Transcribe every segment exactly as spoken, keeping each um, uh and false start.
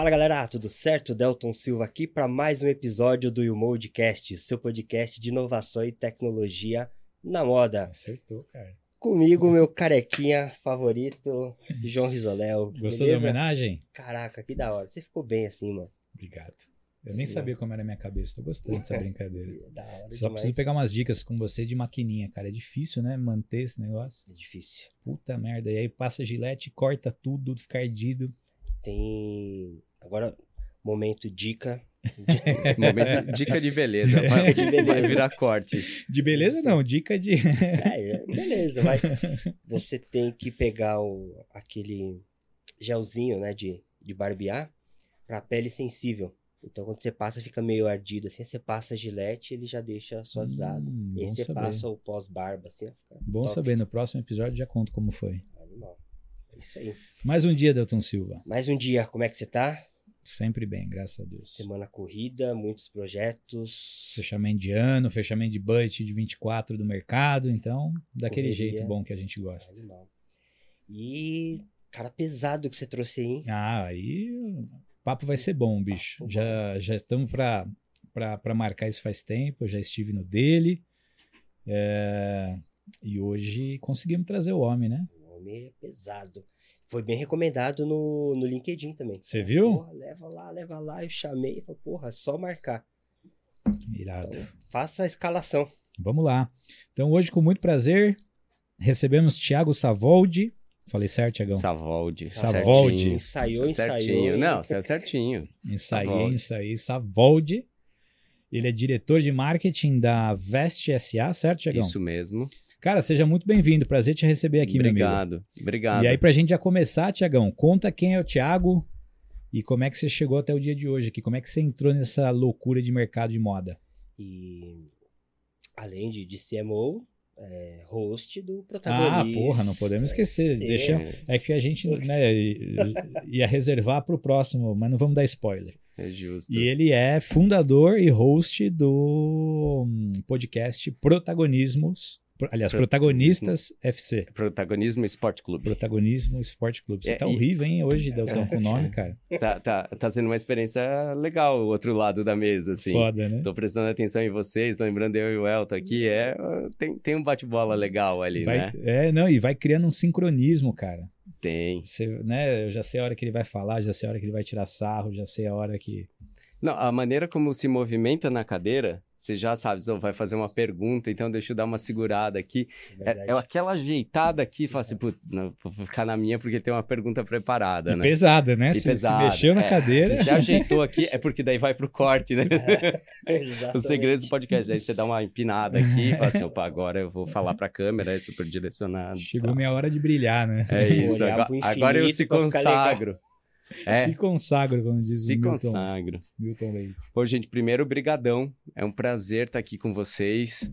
Fala galera, tudo certo? Delton Silva aqui para mais um episódio do YouModcast, seu podcast de inovação e tecnologia na moda. Acertou, cara. Comigo, meu carequinha favorito, João Risoléu. Gostou beleza? da homenagem? Caraca, que da hora. Você ficou bem assim, mano. Obrigado. Eu nem Sim, sabia como era a minha cabeça, tô gostando dessa brincadeira. Da hora Só demais. preciso pegar umas dicas com você de maquininha, cara. É difícil, né, manter esse negócio. É difícil. Puta merda. E aí passa gilete, corta tudo, fica ardido. Tem... Agora, momento dica. Momento, dica de beleza. Vai, Dica de beleza. vai virar corte. De beleza não, dica de... É, beleza, vai. Você tem que pegar o, aquele gelzinho, né, de, de barbear pra pele sensível. Então, quando você passa, fica meio ardido, assim, você passa a gilete, ele já deixa suavizado. Hum, e aí bom você saber. passa o pós-barba, assim, ó, fica Bom top. saber, no próximo episódio já conto como foi. Animal. É isso aí. Mais um dia, Delton Silva. Mais um dia, como é que você tá? Sempre bem, graças a Deus. Semana corrida, muitos projetos. Fechamento de ano, fechamento de budget de vinte e quatro do mercado, então, daquele Correria. jeito bom que a gente gosta. Animal. E, cara pesado que você trouxe aí, hein? Ah, aí o papo vai ser bom, bicho. Papo Já, já estamos para para marcar isso faz tempo, eu já estive no dele. É, e hoje conseguimos trazer o homem, né? O homem é pesado. Foi bem recomendado no, no LinkedIn também. Você viu? Porra, leva lá, leva lá. Eu chamei e falei, porra, é só marcar. Irado. Então, faça a escalação. Vamos lá. Então, hoje, com muito prazer, recebemos Thiago Savoldi. Falei certo, Thiagão? Savoldi. Savoldi. Certinho. Ensaiou, Tá ensaiou. certinho. e- Não, saiu certinho. Ensaiei, Savoldi. ensaiei. Savoldi. Ele é diretor de marketing da Veste S A, certo, Thiagão? Isso mesmo. Cara, seja muito bem-vindo. Prazer te receber aqui, meu amigo. Obrigado. Obrigado. E aí, pra gente já começar, Thiagão, conta quem é o Thiago e como é que você chegou até o dia de hoje aqui. Como é que você entrou nessa loucura de mercado de moda? E além de, de C M O, é, host do protagonista. Ah, porra, não podemos esquecer. Sim. Deixa, é que a gente, né, ia reservar pro próximo, mas não vamos dar spoiler. É justo. E ele é fundador e host do hum, podcast Protagonismos. Pro- Aliás, Protagonistas F C. Protagonismo Esporte Clube. Protagonismo Esporte Clube. Você É, tá e- horrível, hein, hoje, Delton, com o nome, cara. Tá, tá, tá sendo uma experiência legal o outro lado da mesa, assim. Foda, né? Tô prestando atenção em vocês, lembrando eu e o Elton aqui, é, tem, tem um bate-bola legal ali, Vai- né? É, não, e vai criando um sincronismo, cara. Tem. Você, né, eu já sei a hora que ele vai falar, já sei a hora que ele vai tirar sarro, já sei a hora que... Não, a maneira como se movimenta na cadeira, você já sabe, você vai fazer uma pergunta, então deixa eu dar uma segurada aqui. É É, verdade. é aquela ajeitada aqui, fala assim, putz, não, vou ficar na minha porque tem uma pergunta preparada, E né? pesada, né? E se, pesada, se mexeu na é. cadeira... Se você ajeitou aqui, é porque daí vai pro corte, né? Exatamente. Os segredos do podcast. Aí você dá uma empinada aqui e fala assim, opa, agora eu vou falar pra câmera, é super direcionado. Chegou tá. minha hora de brilhar, né? É isso, Olhar agora, pro agora eu infinito se pra ficar legal. consagro. É, Se consagro, como diz se o Milton, consagro. Milton Leite. Pô, gente, primeiro, brigadão. É um prazer estar aqui com vocês.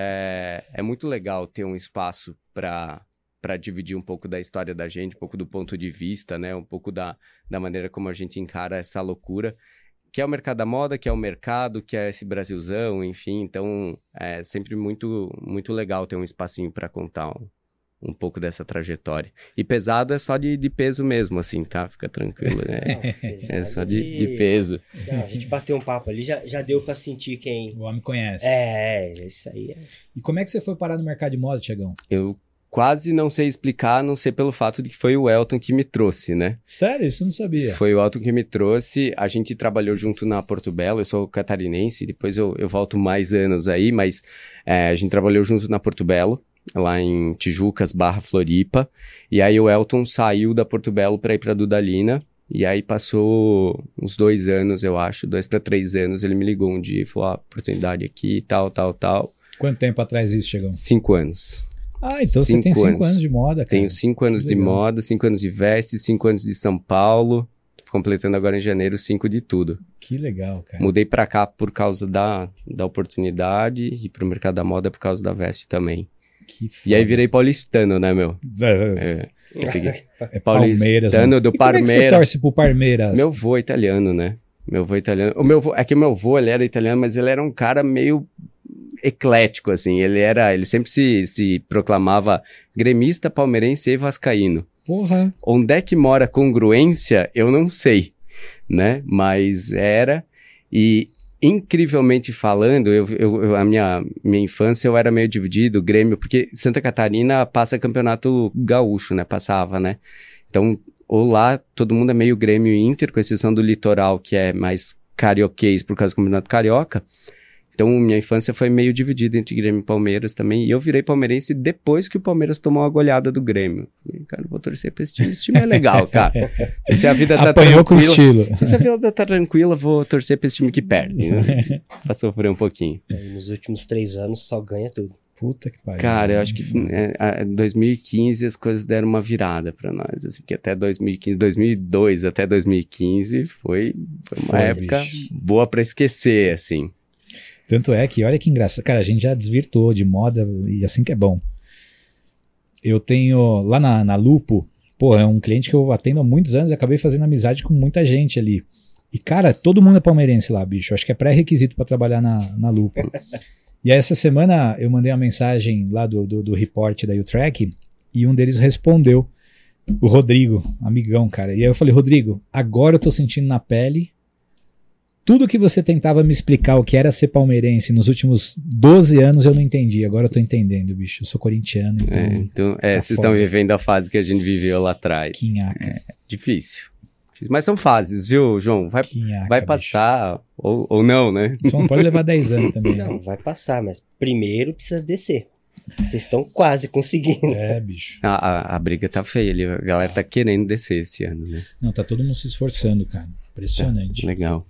É, é muito legal ter um espaço para para dividir um pouco da história da gente, um pouco do ponto de vista, né? Um pouco da, da maneira como a gente encara essa loucura, que é o mercado da moda, que é o mercado, que é esse Brasilzão, enfim. Então, é sempre muito, muito legal ter um espacinho para contar um, um pouco dessa trajetória. E pesado é só de, de peso mesmo, assim, tá? Fica tranquilo, né? Não, pesado É só de, de peso. Não, a gente bateu um papo ali, já, já deu pra sentir quem... O homem conhece. É, é, isso aí é... E como é que você foi parar no mercado de moda, Thiagão? Eu quase não sei explicar, a não ser pelo fato de que foi o Elton que me trouxe, né? Sério? Isso eu não sabia. Foi o Elton que me trouxe. A gente trabalhou junto na Porto Belo. Eu sou catarinense, depois eu, eu volto mais anos aí, mas é, a gente trabalhou junto na Porto Belo, lá em Tijucas barra Floripa. E aí o Elton saiu da Porto Belo para ir para Dudalina. E aí passou uns dois anos, eu acho, dois para três anos. Ele me ligou um dia e falou: ah, oportunidade aqui, tal, tal, tal. Quanto tempo atrás isso, Thiagão? Cinco anos. Ah, então Cinco você tem cinco anos. anos de moda, cara. Tenho cinco anos que de legal. moda, cinco anos de veste, cinco anos de São Paulo. Tô completando agora em janeiro cinco de tudo. Que legal, cara. Mudei pra cá por causa da, da oportunidade e pro mercado da moda por causa da veste também. Que E aí foda. virei paulistano, né, meu? É, É, eu peguei é Palmeiras, paulistano mano. do E como é que você Parmeira. torce pro Palmeiras? Meu vô é italiano, né? Meu vô é italiano. O meu vô, é que meu vô, ele era italiano, mas ele era um cara meio eclético, assim. Ele era, ele sempre se, se proclamava gremista, palmeirense e vascaíno. Porra. Onde é que mora a congruência, eu não sei. né? Mas era. E, incrivelmente falando, eu, eu, eu, a minha, minha infância eu era meio dividido, Grêmio, porque Santa Catarina passa campeonato gaúcho, né? Passava, né? Então, ou lá todo mundo é meio Grêmio e Inter, com exceção do Litoral, que é mais carioquês por causa do campeonato carioca. Então, minha infância foi meio dividida entre Grêmio e Palmeiras também. E eu virei palmeirense depois que o Palmeiras tomou a goleada do Grêmio. Falei, cara, eu vou torcer pra esse time. Esse time é legal, cara. Se a vida tá Apanhou tranquila... com estilo. Se a vida tá tranquila, vou torcer pra esse time que perde, né? Pra sofrer um pouquinho. E nos últimos três anos só ganha tudo. Puta que pariu. Cara, eu acho que em dois mil e quinze as coisas deram uma virada pra nós. Assim, porque até dois mil e quinze, dois mil e dois até dois mil e quinze foi, foi uma Foi, época bicho. boa pra esquecer, assim. Tanto é que, olha que engraçado. Cara, a gente já desvirtuou de moda e assim que é bom. Eu tenho, lá na, na Lupo, pô, é um cliente que eu atendo há muitos anos e acabei fazendo amizade com muita gente ali. E, cara, todo mundo é palmeirense lá, bicho. Acho que é pré-requisito pra trabalhar na, na Lupo. E aí, essa semana, eu mandei uma mensagem lá do, do, do report da U-Track e um deles respondeu. O Rodrigo, amigão, cara. E aí eu falei, Rodrigo, agora eu tô sentindo na pele tudo que você tentava me explicar o que era ser palmeirense nos últimos doze anos, eu não entendi. Agora eu tô entendendo, bicho. Eu sou corintiano, então... É, então, é, tá vocês foda. estão vivendo a fase que a gente viveu lá atrás. Quinhaca. É, difícil. Mas são fases, viu, João? Vai, Quinhaca, vai bicho. passar, ou, ou não, né? Só não pode levar dez anos também. Não, Não. vai passar, mas primeiro precisa descer. Vocês estão quase conseguindo. É, bicho. A, a, a briga tá feia ali, a galera tá querendo descer esse ano, né? Não, tá todo mundo se esforçando, cara. Impressionante. Legal.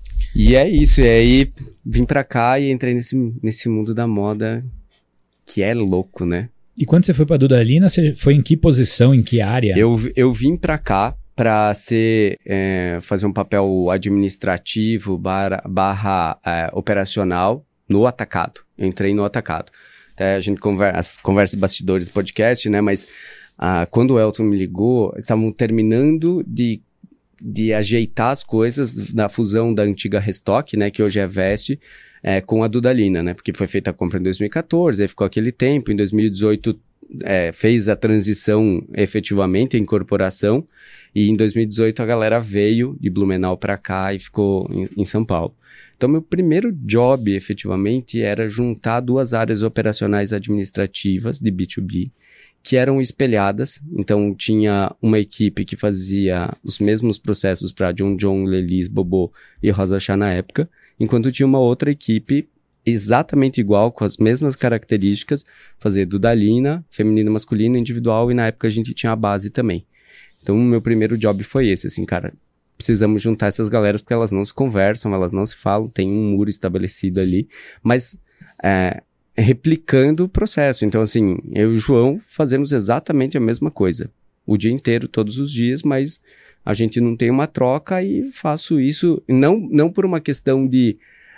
E é isso, e aí vim pra cá e entrei nesse, nesse mundo da moda que é louco, né? E quando você foi pra Dudalina, você foi em que posição, em que área? Eu, eu vim pra cá pra ser, é, fazer um papel administrativo barra, barra é, operacional no atacado. Eu entrei no atacado. Até a gente conversa, conversa bastidores do podcast, né? Mas ah, quando o Elton me ligou, estavam terminando de de ajeitar as coisas da fusão da antiga Restock, né, que hoje é Veste, é, com a Dudalina, né, porque foi feita a compra em dois mil e catorze, aí ficou aquele tempo, em dois mil e dezoito é, fez a transição efetivamente, a incorporação, e em dois mil e dezoito a galera veio de Blumenau para cá e ficou em, em São Paulo. Então, meu primeiro job, efetivamente, era juntar duas áreas operacionais administrativas de B dois B, que eram espelhadas, então tinha uma equipe que fazia os mesmos processos para John John, Lelis, Bobô e Rosa Chá na época, enquanto tinha uma outra equipe exatamente igual, com as mesmas características, fazer Dudalina, feminino, masculino, individual, e na época a gente tinha a base também. Então o meu primeiro job foi esse, assim, cara, precisamos juntar essas galeras porque elas não se conversam, elas não se falam, tem um muro estabelecido ali, mas... É, replicando o processo. Então, assim, eu e o João fazemos exatamente a mesma coisa. O dia inteiro, todos os dias, mas a gente não tem uma troca e faço isso, não, não por uma questão de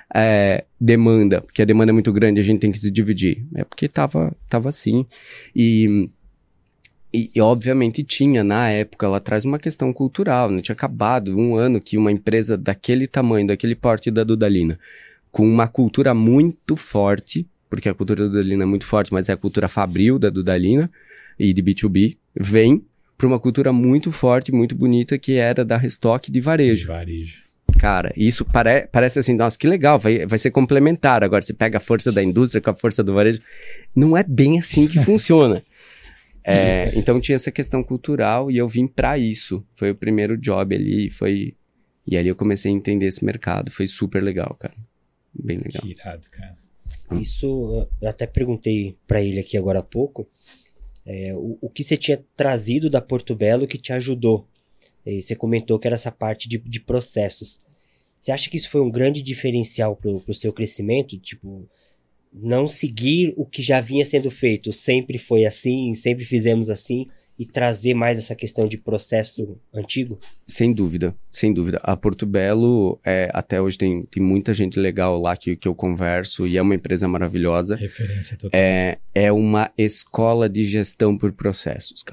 é, demanda, porque a demanda é muito grande, a gente tem que se dividir. É porque tava, tava assim. E, e, e, obviamente, tinha, na época, lá atrás, uma questão cultural. Não tinha acabado um ano que uma empresa daquele tamanho, daquele porte da Dudalina, com uma cultura muito forte, porque a cultura da Dudalina é muito forte, mas é a cultura fabril da Dudalina e de B dois B, vem para uma cultura muito forte, muito bonita, que era da Restock de varejo. De varejo. Cara, isso pare, parece assim, nossa, que legal, vai, vai ser complementar. Agora, você pega a força da indústria com a força do varejo. Não é bem assim que funciona. É, então, tinha essa questão cultural e eu vim para isso. Foi o primeiro job ali, foi... E ali eu comecei a entender esse mercado. Foi super legal, cara. Bem legal. Que irado, cara. Isso, eu até perguntei para ele aqui agora há pouco, é, o, o que você tinha trazido da Porto Belo que te ajudou. E você comentou que era essa parte de, de processos. Você acha que isso foi um grande diferencial pro, pro seu crescimento? Tipo, não seguir o que já vinha sendo feito, sempre foi assim, sempre fizemos assim, e trazer mais essa questão de processo antigo? Sem dúvida, sem dúvida. A Porto Belo, é, até hoje tem, tem muita gente legal lá que, que eu converso e é uma empresa maravilhosa. Referência total. É, é uma escola de gestão por processos, cara.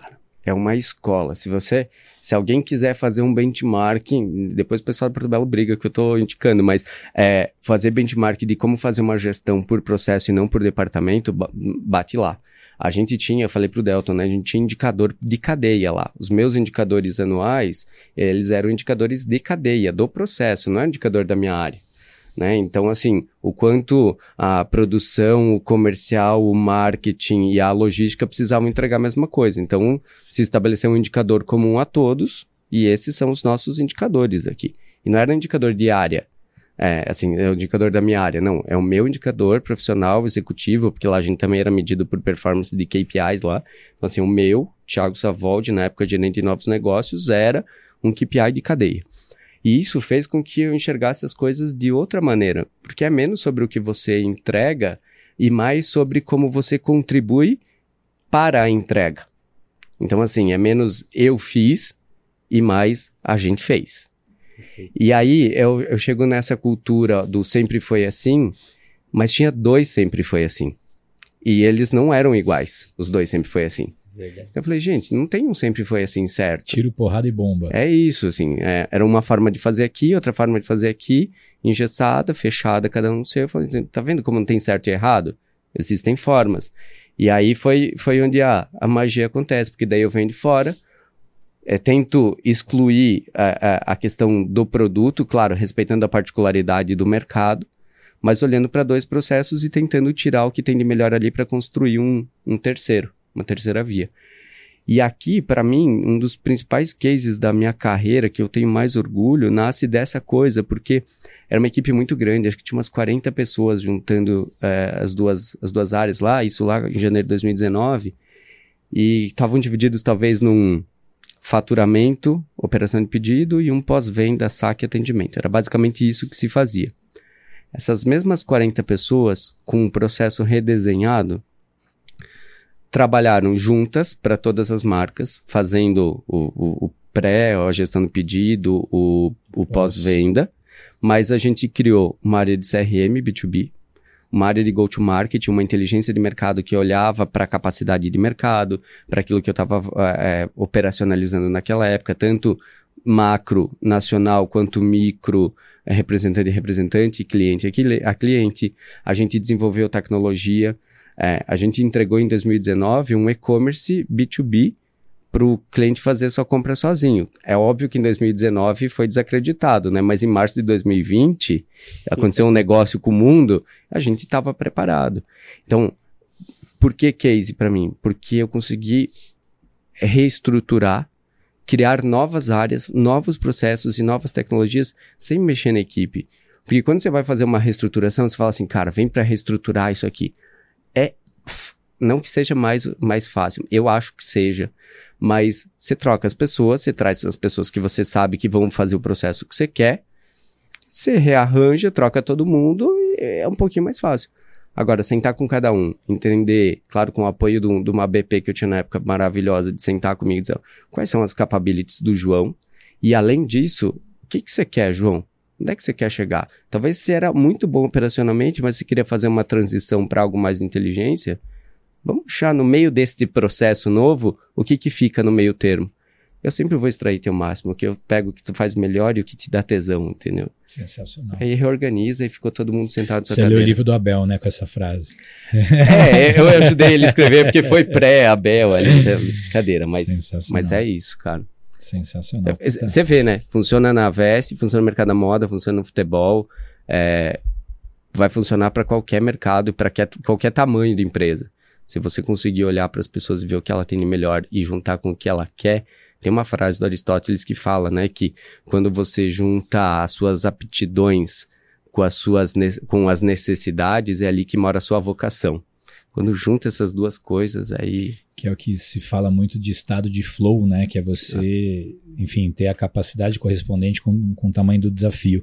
é uma escola. Se você, se alguém quiser fazer um benchmarking, depois o pessoal do Porto Belo briga que eu estou indicando, mas é, fazer benchmark de como fazer uma gestão por processo e não por departamento, bate lá. A gente tinha, eu falei pro Delton, né? A gente tinha indicador de cadeia lá. Os meus indicadores anuais, eles eram indicadores de cadeia, do processo, não é indicador da minha área. Né? Então, assim, o quanto a produção, o comercial, o marketing e a logística precisavam entregar a mesma coisa. Então, se estabeleceu um indicador comum a todos, e esses são os nossos indicadores aqui. E não era um indicador de área, é, assim, é o indicador da minha área, não. É o meu indicador profissional, executivo, porque lá a gente também era medido por performance de K P Is lá. Então, assim, o meu, Thiago Savoldi, na época gerente de novos negócios, era um K P I de cadeia. E isso fez com que eu enxergasse as coisas de outra maneira, porque é menos sobre o que você entrega e mais sobre como você contribui para a entrega. Então, assim, é menos eu fiz e mais a gente fez. Perfeito. E aí eu, eu chego nessa cultura do sempre foi assim, mas tinha dois sempre foi assim. E eles não eram iguais, os dois sempre foi assim. Verdade. Eu falei, gente, não tem um sempre foi assim certo. Tiro, porrada e bomba. É isso, assim. É, era uma forma de fazer aqui, outra forma de fazer aqui, engessada, fechada, cada um no seu. Eu falei, tá vendo como não tem certo e errado? Existem formas. E aí foi, foi onde a, a magia acontece, porque daí eu venho de fora, é, tento excluir a, a, a questão do produto, claro, respeitando a particularidade do mercado, mas olhando para dois processos e tentando tirar o que tem de melhor ali para construir um, um terceiro. Uma terceira via. E aqui, para mim, um dos principais cases da minha carreira, que eu tenho mais orgulho, nasce dessa coisa, porque era uma equipe muito grande, acho que tinha umas quarenta pessoas juntando é, as, duas, as duas áreas lá, isso lá em janeiro de dois mil e dezenove, e estavam divididos talvez num faturamento, operação de pedido e um pós-venda, saque e atendimento. Era basicamente isso que se fazia. Essas mesmas quarenta pessoas, com um processo redesenhado, trabalharam juntas para todas as marcas, fazendo o, o, o pré, a gestão do pedido, o, o pós-venda, mas a gente criou uma área de C R M, B dois B, uma área de go-to-market, uma inteligência de mercado que olhava para a capacidade de mercado, para aquilo que eu estava é, operacionalizando naquela época, tanto macro, nacional, quanto micro, é, representante e representante, cliente a cliente. A gente desenvolveu tecnologia. É, a gente entregou em dois mil e dezenove um e-commerce B dois B para o cliente fazer sua compra sozinho. É óbvio que em dois mil e dezenove foi desacreditado, né? Mas em março de dois mil e vinte, aconteceu um negócio com o mundo, a gente estava preparado. Então, por que case para mim? Porque eu consegui reestruturar, criar novas áreas, novos processos e novas tecnologias sem mexer na equipe. Porque quando você vai fazer uma reestruturação, você fala assim, cara, vem para reestruturar isso aqui. É, não que seja mais, mais fácil, eu acho que seja, mas você troca as pessoas, você traz as pessoas que você sabe que vão fazer o processo que você quer, você rearranja, troca todo mundo e é um pouquinho mais fácil. Agora, sentar com cada um, entender, claro, com o apoio de, de uma B P que eu tinha na época maravilhosa, de sentar comigo e dizer quais são as capabilities do João, e além disso, o que, que você quer, João? Onde é que você quer chegar? Talvez você era muito bom operacionalmente, mas você queria fazer uma transição para algo mais de inteligência. Vamos achar no meio desse processo novo, o que que fica no meio termo. Eu sempre vou extrair teu máximo, o que eu pego o que tu faz melhor e o que te dá tesão, entendeu? Sensacional. Aí reorganiza e ficou todo mundo sentado. Você leu o livro do Abel, né, com essa frase. É, eu ajudei ele a escrever, porque foi pré-Abel ali, brincadeira, mas, mas é isso, cara. Sensacional. Você vê, né? Funciona na V S, funciona no mercado da moda, funciona no futebol, é, vai funcionar para qualquer mercado e para qualquer tamanho de empresa. Se você conseguir olhar para as pessoas e ver o que ela tem de melhor e juntar com o que ela quer, tem uma frase do Aristóteles que fala, né, que quando você junta as suas aptidões com as suas com as necessidades, é ali que mora a sua vocação. Quando junta essas duas coisas, aí... Que é o que se fala muito de estado de flow, né? Que é você, ah. enfim, ter a capacidade correspondente com, com o tamanho do desafio.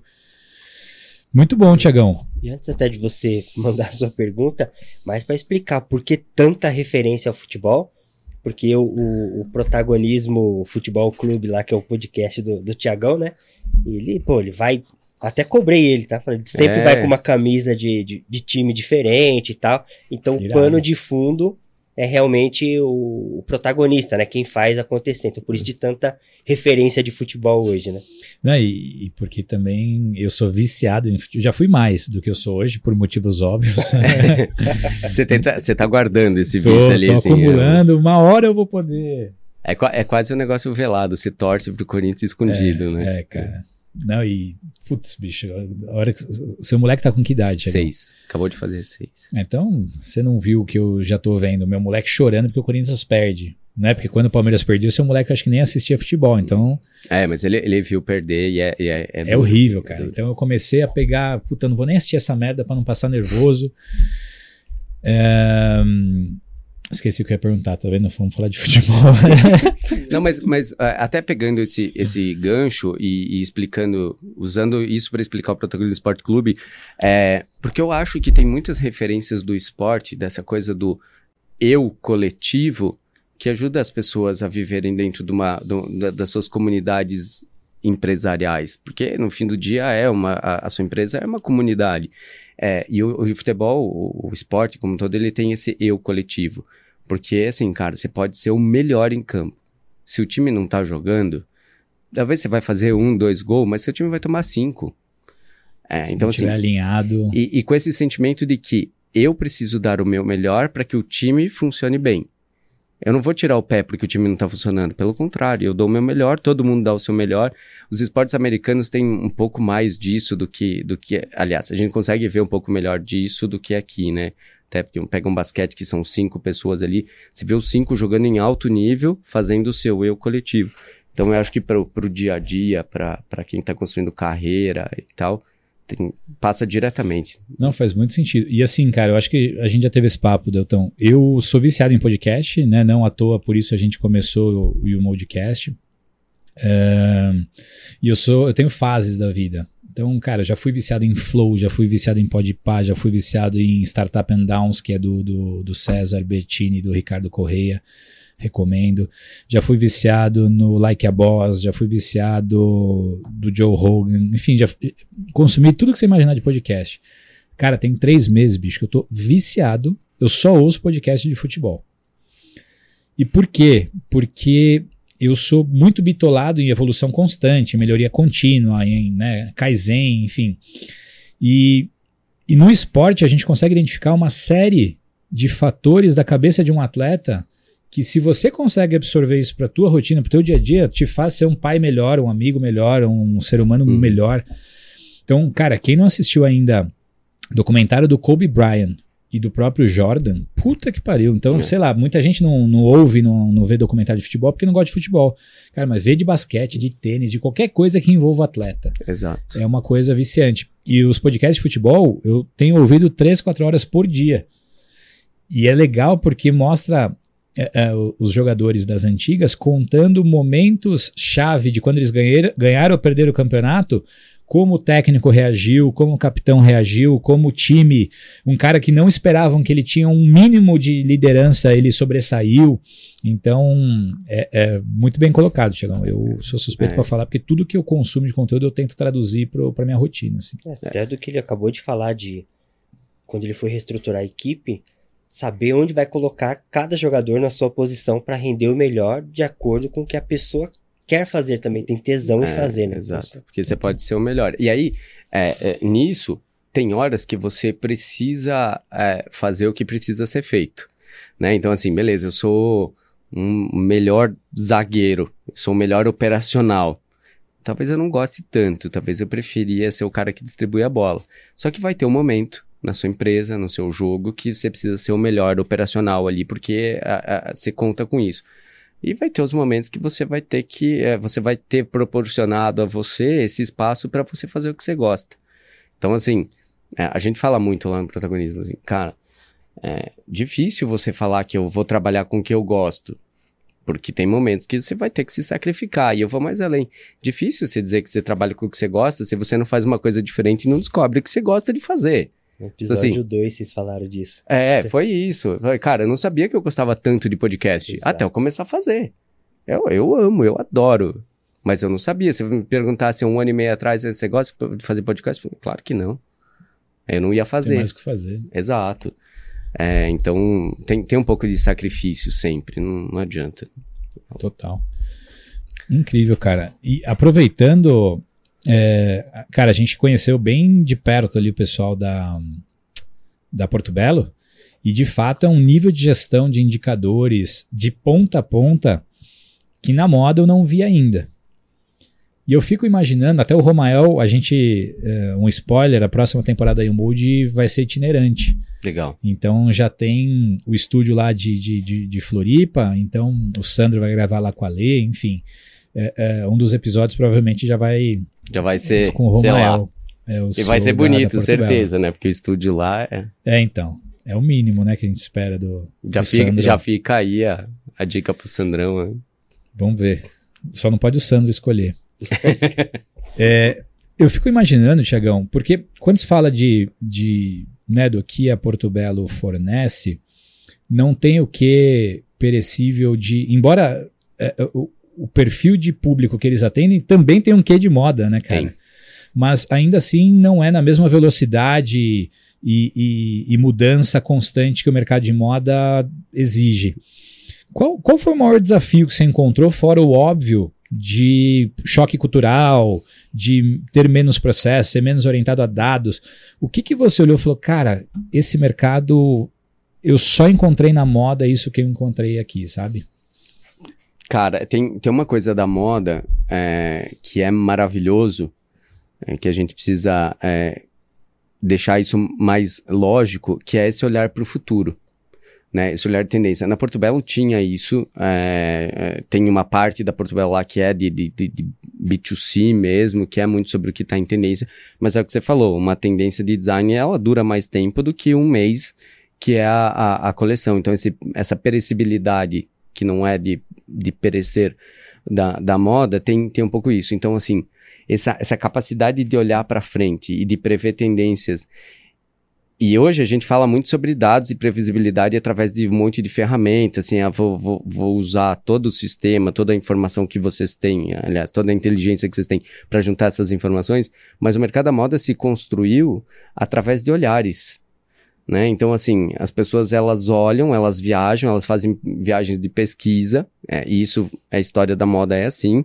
Muito bom, Tiagão. E antes até de você mandar a sua pergunta, mas para explicar por que tanta referência ao futebol, porque o, o, o protagonismo Futebol Clube lá, que é o podcast do, do Tiagão, né? Ele, pô, ele vai... Até cobrei ele, tá? Ele sempre é. vai com uma camisa de, de, de time diferente e tal. Então, o pano de fundo é realmente o, o protagonista, né? Quem faz acontecer. Então, por isso de tanta referência de futebol hoje, né? Não, e, e porque também eu sou viciado em futebol. Já fui mais do que eu sou hoje, por motivos óbvios. Você tenta, você tá guardando esse tô, vício ali. Tô assim, acumulando, é... uma hora eu vou poder... É, é quase um negócio velado, você torce pro Corinthians escondido, é, né? É, cara. Não, e... Putz, bicho, a hora que... Seu moleque tá com que idade? Chegou? Seis. Acabou de fazer seis. Então, você não viu o que eu já tô vendo. Meu moleque chorando porque o Corinthians perde. Né? Porque quando o Palmeiras perdia, seu moleque acho que nem assistia futebol, então... É, mas ele, ele viu perder e é... E é, é, é horrível, cara. É então eu comecei a pegar... Puta, não vou nem assistir essa merda pra não passar nervoso. É... Esqueci o que eu ia perguntar, tá vendo? Vamos falar de futebol. Não, mas, mas até pegando esse, esse gancho e, e explicando, usando isso para explicar o Protagonismo Esporte Clube, é, porque eu acho que tem muitas referências do esporte, dessa coisa do eu coletivo, que ajuda as pessoas a viverem dentro de uma, de, das suas comunidades empresariais. Porque no fim do dia é uma, a, a sua empresa é uma comunidade. É, e o, o futebol, o, o esporte como um todo, ele tem esse eu coletivo. Porque, assim, cara, você pode ser o melhor em campo. Se o time não tá jogando, talvez você vai fazer um, dois gols, mas seu time vai tomar cinco. É, Se então, não tiver assim, alinhado... E, e com esse sentimento de que eu preciso dar o meu melhor para que o time funcione bem. Eu não vou tirar o pé porque o time não está funcionando. Pelo contrário, eu dou o meu melhor, todo mundo dá o seu melhor. Os esportes americanos têm um pouco mais disso do que... do que aliás, a gente consegue ver um pouco melhor disso do que aqui, né? Até porque pega um basquete que são cinco pessoas ali, você vê os cinco jogando em alto nível, fazendo o seu eu coletivo. Então, eu acho que para o dia a dia, para quem está construindo carreira e tal... Tem, passa diretamente. Não, faz muito sentido. E assim, cara, eu acho que a gente já teve esse papo, Deltão. Eu sou viciado em podcast, né? Não à toa, por isso a gente começou o YouModcast. É, e eu sou, eu tenho fases da vida. Então, cara, já fui viciado em Flow, já fui viciado em Podpah, já fui viciado em Startup and Downs, que é do, do, do César Bertini e do Ricardo Correia. Recomendo. Já fui viciado no Like a Boss, já fui viciado do Joe Rogan, enfim, já consumi tudo que você imaginar de podcast. Cara, tem três meses, bicho, que eu tô viciado, eu só ouço podcast de futebol. E por quê? Porque eu sou muito bitolado em evolução constante, em melhoria contínua, em né, Kaizen, enfim. E, e no esporte a gente consegue identificar uma série de fatores da cabeça de um atleta que se você consegue absorver isso para a tua rotina, para o teu dia a dia, te faz ser um pai melhor, um amigo melhor, um ser humano hum. melhor. Então, cara, quem não assistiu ainda documentário do Kobe Bryant e do próprio Jordan, puta que pariu. Então, é. sei lá, muita gente não, não ouve, não, não vê documentário de futebol porque não gosta de futebol. Cara, mas vê de basquete, de tênis, de qualquer coisa que envolva atleta. Exato. É uma coisa viciante. E os podcasts de futebol, eu tenho ouvido três, quatro horas por dia. E é legal porque mostra... É, é, os jogadores das antigas contando momentos chave de quando eles ganharam, ganharam ou perderam o campeonato, como o técnico reagiu, como o capitão reagiu, como o time, um cara que não esperavam que ele tinha um mínimo de liderança, ele sobressaiu. Então é, é muito bem colocado, Thiagão. Eu sou suspeito é. para falar, porque tudo que eu consumo de conteúdo eu tento traduzir para minha rotina. Assim. É, até do que ele acabou de falar de quando ele foi reestruturar a equipe, saber onde vai colocar cada jogador na sua posição para render o melhor de acordo com o que a pessoa quer fazer também, tem tesão é, em fazer, né? Exato, porque você pode ser o melhor. E aí, é, é, nisso, tem horas que você precisa é, fazer o que precisa ser feito, né? Então, assim, beleza, eu sou um melhor zagueiro, eu sou o melhor operacional. Talvez eu não goste tanto, talvez eu preferia ser o cara que distribui a bola. Só que vai ter um momento na sua empresa, no seu jogo, que você precisa ser o melhor operacional ali, porque a, a, você conta com isso. E vai ter os momentos que você vai ter que, é, você vai ter proporcionado a você esse espaço para você fazer o que você gosta. Então, assim, é, a gente fala muito lá no Protagonismo, assim, cara, é difícil você falar que eu vou trabalhar com o que eu gosto, porque tem momentos que você vai ter que se sacrificar, e eu vou mais além. Difícil você dizer que você trabalha com o que você gosta se você não faz uma coisa diferente e não descobre o que você gosta de fazer. No episódio dois assim, vocês falaram disso. É, você... foi isso. Cara, eu não sabia que eu gostava tanto de podcast. Exato. Até eu começar a fazer. Eu, eu amo, eu adoro. Mas eu não sabia. Se me perguntasse um ano e meio atrás, você gosta de fazer podcast? Eu falei, claro que não. Eu não ia fazer. Tem mais o que fazer. Exato. É, então, tem, tem um pouco de sacrifício sempre, não, não adianta. Total. Incrível, cara. E aproveitando, é, cara, a gente conheceu bem de perto ali o pessoal da, da Porto Belo, e de fato é um nível de gestão de indicadores de ponta a ponta que na moda eu não vi ainda. E eu fico imaginando, até o Romael, a gente, é, um spoiler, a próxima temporada da YouMood vai ser itinerante. Legal. Então já tem o estúdio lá de, de, de, de Floripa, então o Sandro vai gravar lá com a Lê, enfim. É, é, um dos episódios provavelmente já vai... Já vai ser, com o Romael. É, o e vai ser da, bonito, da certeza, né? Porque o estúdio lá é... É, então. É o mínimo, né, que a gente espera do, já do fica, Sandro. Já fica aí a, a dica pro Sandrão, né? Vamos ver. Só não pode o Sandro escolher. é, eu fico imaginando, Tiagão, porque quando se fala de, de né, do que a Porto Belo fornece, não tem o que perecível de... Embora é, o, o perfil de público que eles atendem também tem um quê de moda, né, cara? Tem. Mas ainda assim não é na mesma velocidade e, e, e mudança constante que o mercado de moda exige. Qual, qual foi o maior desafio que você encontrou, fora o óbvio de choque cultural, de ter menos processo, ser menos orientado a dados? O que, que você olhou e falou, cara, esse mercado eu só encontrei na moda isso que eu encontrei aqui, sabe? Cara, tem, tem uma coisa da moda é, que é maravilhoso, é, que a gente precisa é, deixar isso mais lógico, que é esse olhar para o futuro. Né, esse olhar de tendência. Na Porto Belo tinha isso, é, tem uma parte da Porto Belo lá que é de, de, de B dois C mesmo, que é muito sobre o que está em tendência, mas é o que você falou, uma tendência de design, ela dura mais tempo do que um mês, que é a, a, a coleção. Então, esse, essa perecibilidade, que não é de, de perecer da, da moda, tem, tem um pouco isso. Então, assim, essa, essa capacidade de olhar para frente e de prever tendências. E hoje a gente fala muito sobre dados e previsibilidade através de um monte de ferramentas, assim, ah, vou, vou, vou usar todo o sistema, toda a informação que vocês têm, aliás, toda a inteligência que vocês têm para juntar essas informações, mas o mercado da moda se construiu através de olhares, né? Então, assim, as pessoas, elas olham, elas viajam, elas fazem viagens de pesquisa, é, e isso, a história da moda é assim,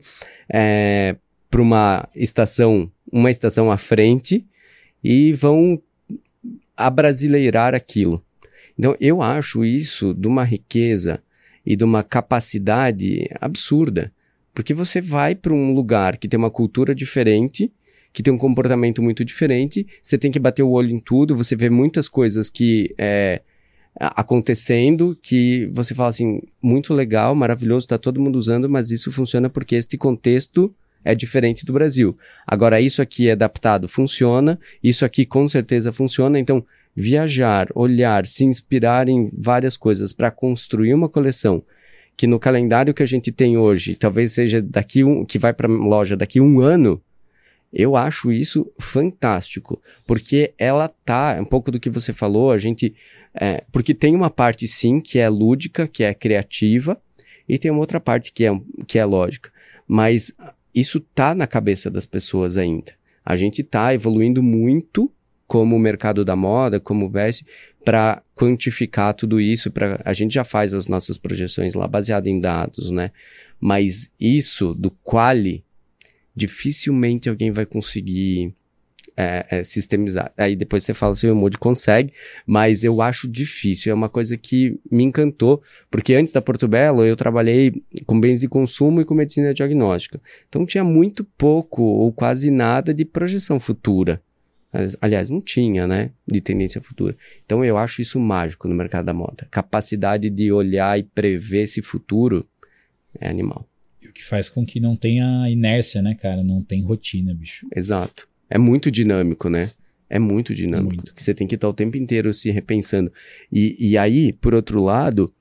é, para uma estação, uma estação à frente, e vão abrasileirar aquilo. Então, eu acho isso de uma riqueza e de uma capacidade absurda, porque você vai para um lugar que tem uma cultura diferente, que tem um comportamento muito diferente, você tem que bater o olho em tudo, você vê muitas coisas que é, acontecendo, que você fala assim, muito legal, maravilhoso, está todo mundo usando, mas isso funciona porque este contexto é diferente do Brasil. Agora, isso aqui é adaptado, funciona, isso aqui com certeza funciona, então viajar, olhar, se inspirar em várias coisas para construir uma coleção que no calendário que a gente tem hoje, talvez seja daqui um, que vai para a loja daqui um ano, eu acho isso fantástico, porque ela tá, um pouco do que você falou, a gente, é, porque tem uma parte sim que é lúdica, que é criativa, e tem uma outra parte que é, que é lógica, mas isso tá na cabeça das pessoas ainda. A gente tá evoluindo muito como o mercado da moda, como veste, para quantificar tudo isso. Pra, a gente já faz as nossas projeções lá baseado em dados, né? Mas isso do quali, dificilmente alguém vai conseguir é, é, sistemizar. Aí depois você fala se o YouMood consegue, mas eu acho difícil. É uma coisa que me encantou, porque antes da Porto Belo eu trabalhei com bens de consumo e com medicina diagnóstica. Então tinha muito pouco ou quase nada de projeção futura. Aliás, não tinha, né, de tendência futura. Então eu acho isso mágico no mercado da moda. Capacidade de olhar e prever esse futuro é animal. E o que faz com que não tenha inércia, né, cara? Não tem rotina, bicho. Exato. É muito dinâmico, né? É muito dinâmico. Muito. Que você tem que estar o tempo inteiro se repensando. E, e aí, por outro lado,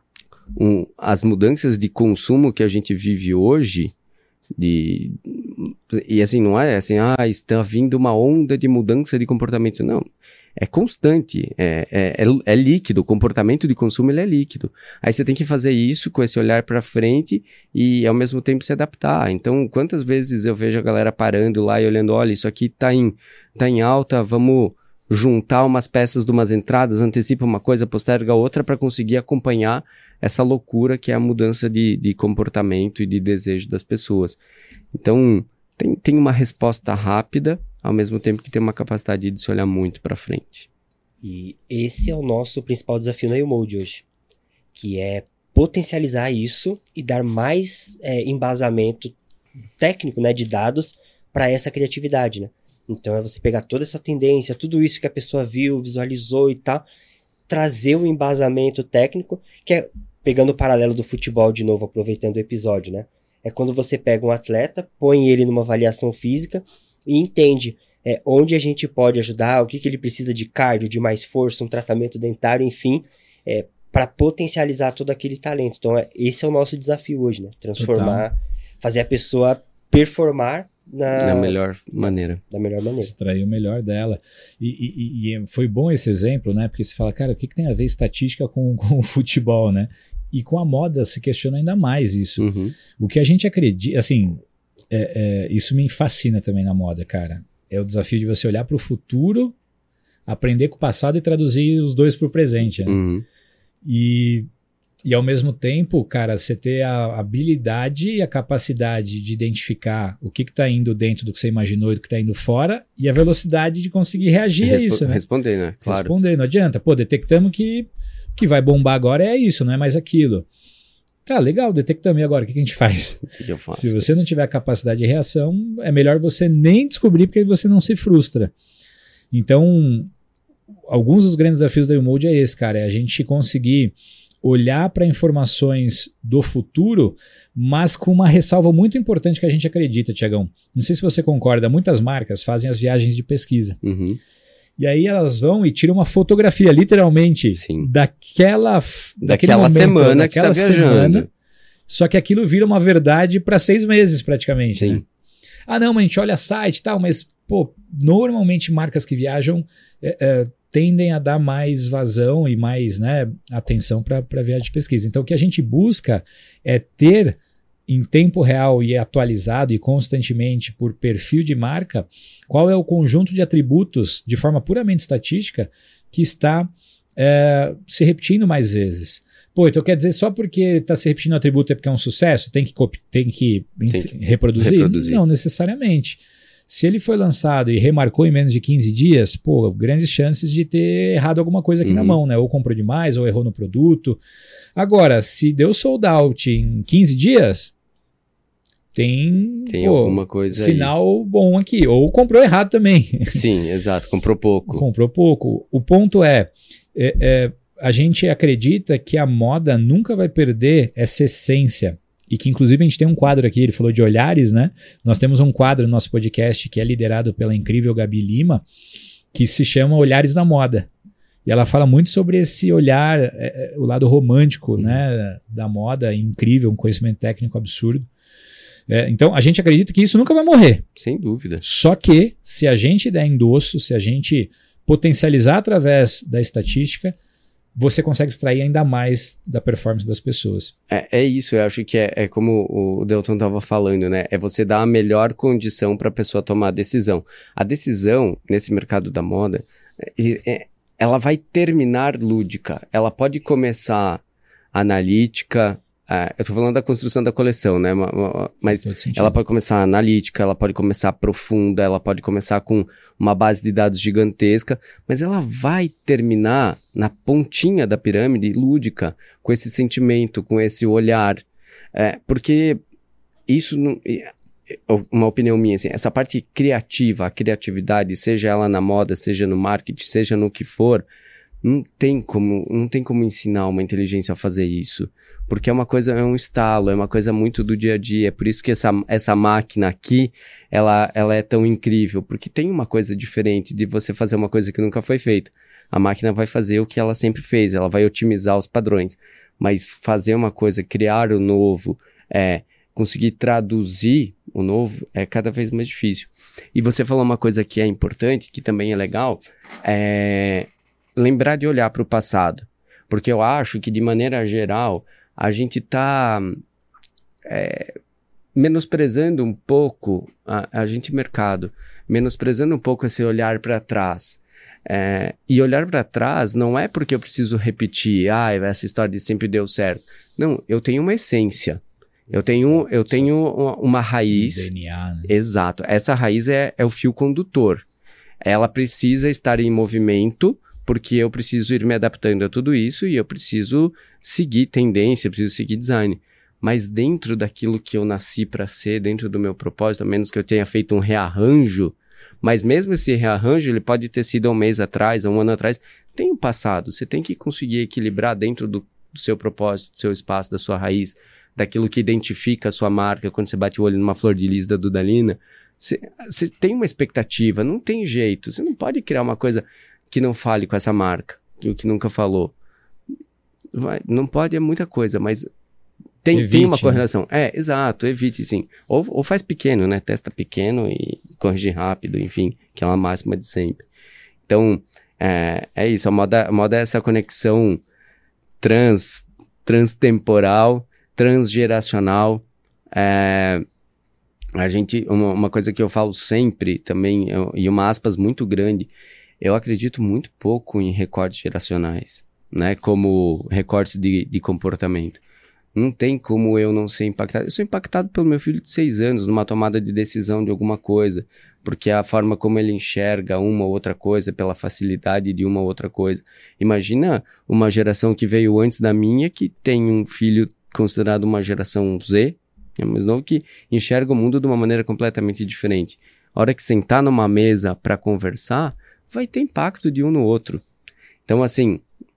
um, as mudanças de consumo que a gente vive hoje, de, e assim, não é assim, ah, está vindo uma onda de mudança de comportamento. Não. É constante, é, é, é, é líquido, o comportamento de consumo ele é líquido. Aí você tem que fazer isso com esse olhar para frente e ao mesmo tempo se adaptar. Então, quantas vezes eu vejo a galera parando lá e olhando, olha, isso aqui tá em, tá em alta, vamos, juntar umas peças de umas entradas, antecipa uma coisa, posterga outra para conseguir acompanhar essa loucura que é a mudança de, de comportamento e de desejo das pessoas. Então, tem, tem uma resposta rápida, ao mesmo tempo que tem uma capacidade de se olhar muito para frente. E esse é o nosso principal desafio na YouMode hoje, que é potencializar isso e dar mais é, embasamento técnico, né, de dados para essa criatividade, né? Então é você pegar toda essa tendência, tudo isso que a pessoa viu, visualizou e tal, trazer um embasamento técnico, que é, pegando o paralelo do futebol de novo, aproveitando o episódio, né? É quando você pega um atleta, põe ele numa avaliação física e entende é, onde a gente pode ajudar, o que, que ele precisa de cardio, de mais força, um tratamento dentário, enfim, é, para potencializar todo aquele talento. Então é, esse é o nosso desafio hoje, né? Transformar, Total. fazer a pessoa performar Na, na melhor maneira. Da melhor maneira. Extrair o melhor dela. E, e, e foi bom esse exemplo, né? Porque você fala, cara, o que, que tem a ver estatística com, com o futebol, né? E com a moda se questiona ainda mais isso. Uhum. O que a gente acredita, assim, é, é, isso me fascina também na moda, cara. É o desafio de você olhar para o futuro, aprender com o passado e traduzir os dois para o presente, né? Uhum. E... E ao mesmo tempo, cara, você ter a habilidade e a capacidade de identificar o que está indo dentro do que você imaginou e do que está indo fora, e a velocidade de conseguir reagir Respo- a isso, né? Responder, né? Claro. Responder, não adianta. Pô, detectamos que o que vai bombar agora é isso, não é mais aquilo. Tá, legal, detectamos. E agora, o que, que a gente faz? O que, que eu faço? Se você não tiver a capacidade de reação, é melhor você nem descobrir, porque você não se frustra. Então, alguns dos grandes desafios da YouMode é esse, cara, é a gente conseguir olhar para informações do futuro, mas com uma ressalva muito importante que a gente acredita, Tiagão. Não sei se você concorda, muitas marcas fazem as viagens de pesquisa. Uhum. E aí elas vão e tiram uma fotografia, literalmente, Sim. daquela, daquela momento, semana daquela que tá viajando. Semana, só que aquilo vira uma verdade para seis meses, praticamente. Sim. Né? Ah, não, mas a gente olha site e tal, mas, pô, normalmente marcas que viajam é, é, tendem a dar mais vazão e mais, né, atenção para a viagem de pesquisa. Então, o que a gente busca é ter em tempo real e atualizado e constantemente por perfil de marca, qual é o conjunto de atributos de forma puramente estatística que está é, se repetindo mais vezes. Pô, então quer dizer só porque está se repetindo o atributo é porque é um sucesso? Tem que, tem que, tem que reproduzir? reproduzir? Não necessariamente. Se ele foi lançado e remarcou em menos de quinze dias, pô, grandes chances de ter errado alguma coisa aqui uhum. na mão, né? Ou comprou demais, ou errou no produto. Agora, se deu sold out em quinze dias, tem, tem pô, alguma coisa sinal aí. Bom aqui. Ou comprou errado também. Sim, exato. Comprou pouco. Comprou pouco. O ponto é, é, é, a gente acredita que a moda nunca vai perder essa essência. E que, inclusive, a gente tem um quadro aqui, ele falou de olhares, né? Nós temos um quadro no nosso podcast que é liderado pela incrível Gabi Lima, que se chama Olhares da Moda. E ela fala muito sobre esse olhar, é, o lado romântico, uhum. né, da moda, incrível, um conhecimento técnico absurdo. É, então, a gente acredita que isso nunca vai morrer. Sem dúvida. Só que, se a gente der endosso, se a gente potencializar através da estatística, você consegue extrair ainda mais da performance das pessoas. É, é isso, eu acho que é, é como o Delton estava falando, né? É você dar a melhor condição para a pessoa tomar a decisão. A decisão, nesse mercado da moda, é, é, ela vai terminar lúdica. Ela pode começar analítica. É, eu estou falando da construção da coleção, né? Mas ela pode começar analítica, ela pode começar profunda, ela pode começar com uma base de dados gigantesca, mas ela vai terminar na pontinha da pirâmide lúdica, com esse sentimento, com esse olhar. É, porque isso, não, uma opinião minha, assim, essa parte criativa, a criatividade, seja ela na moda, seja no marketing, seja no que for, não tem como, não tem como ensinar uma inteligência a fazer isso. Porque é uma coisa, é um estalo, é uma coisa muito do dia a dia. É por isso que essa, essa máquina aqui, ela, ela é tão incrível. Porque tem uma coisa diferente de você fazer uma coisa que nunca foi feita. A máquina vai fazer o que ela sempre fez, ela vai otimizar os padrões. Mas fazer uma coisa, criar o novo, é, conseguir traduzir o novo, é cada vez mais difícil. E você falou uma coisa que é importante, que também é legal, é lembrar de olhar para o passado. Porque eu acho que, de maneira geral, a gente está é, menosprezando um pouco, a, a gente mercado, menosprezando um pouco esse olhar para trás. É, e olhar para trás não é porque eu preciso repetir, ah, essa história de sempre deu certo. Não, eu tenho uma essência. Eu tenho, eu tenho uma, uma raiz. D N A, né? Exato. Essa raiz é, é o fio condutor. Ela precisa estar em movimento, porque eu preciso ir me adaptando a tudo isso e eu preciso seguir tendência, eu preciso seguir design. Mas dentro daquilo que eu nasci para ser, dentro do meu propósito, a menos que eu tenha feito um rearranjo, mas mesmo esse rearranjo, ele pode ter sido há um mês atrás, há um ano atrás, tem um passado. Você tem que conseguir equilibrar dentro do, do seu propósito, do seu espaço, da sua raiz, daquilo que identifica a sua marca. Quando você bate o olho numa flor de lis da Dudalina, você, você tem uma expectativa, não tem jeito. Você não pode criar uma coisa que não fale com essa marca, que o que nunca falou. Vai, não pode, é muita coisa, mas tem, evite, tem uma correlação. Né? É, exato, evite sim. Ou, ou faz pequeno, né? Testa pequeno e corrige rápido, enfim, que é uma máxima de sempre. Então, é, é isso, a moda, a moda é essa conexão trans, transtemporal, transgeracional. É, a gente, uma, uma coisa que eu falo sempre também, eu, e uma aspas muito grande, eu acredito muito pouco em recortes geracionais, né? Como recortes de, de comportamento. Não tem como eu não ser impactado. Eu sou impactado pelo meu filho de seis anos numa tomada de decisão de alguma coisa, porque a forma como ele enxerga uma ou outra coisa, pela facilidade de uma ou outra coisa. Imagina uma geração que veio antes da minha, que tem um filho considerado uma geração Z, é mais novo, que enxerga o mundo de uma maneira completamente diferente. A hora que sentar numa mesa para conversar, vai ter impacto de um no outro. Então, assim,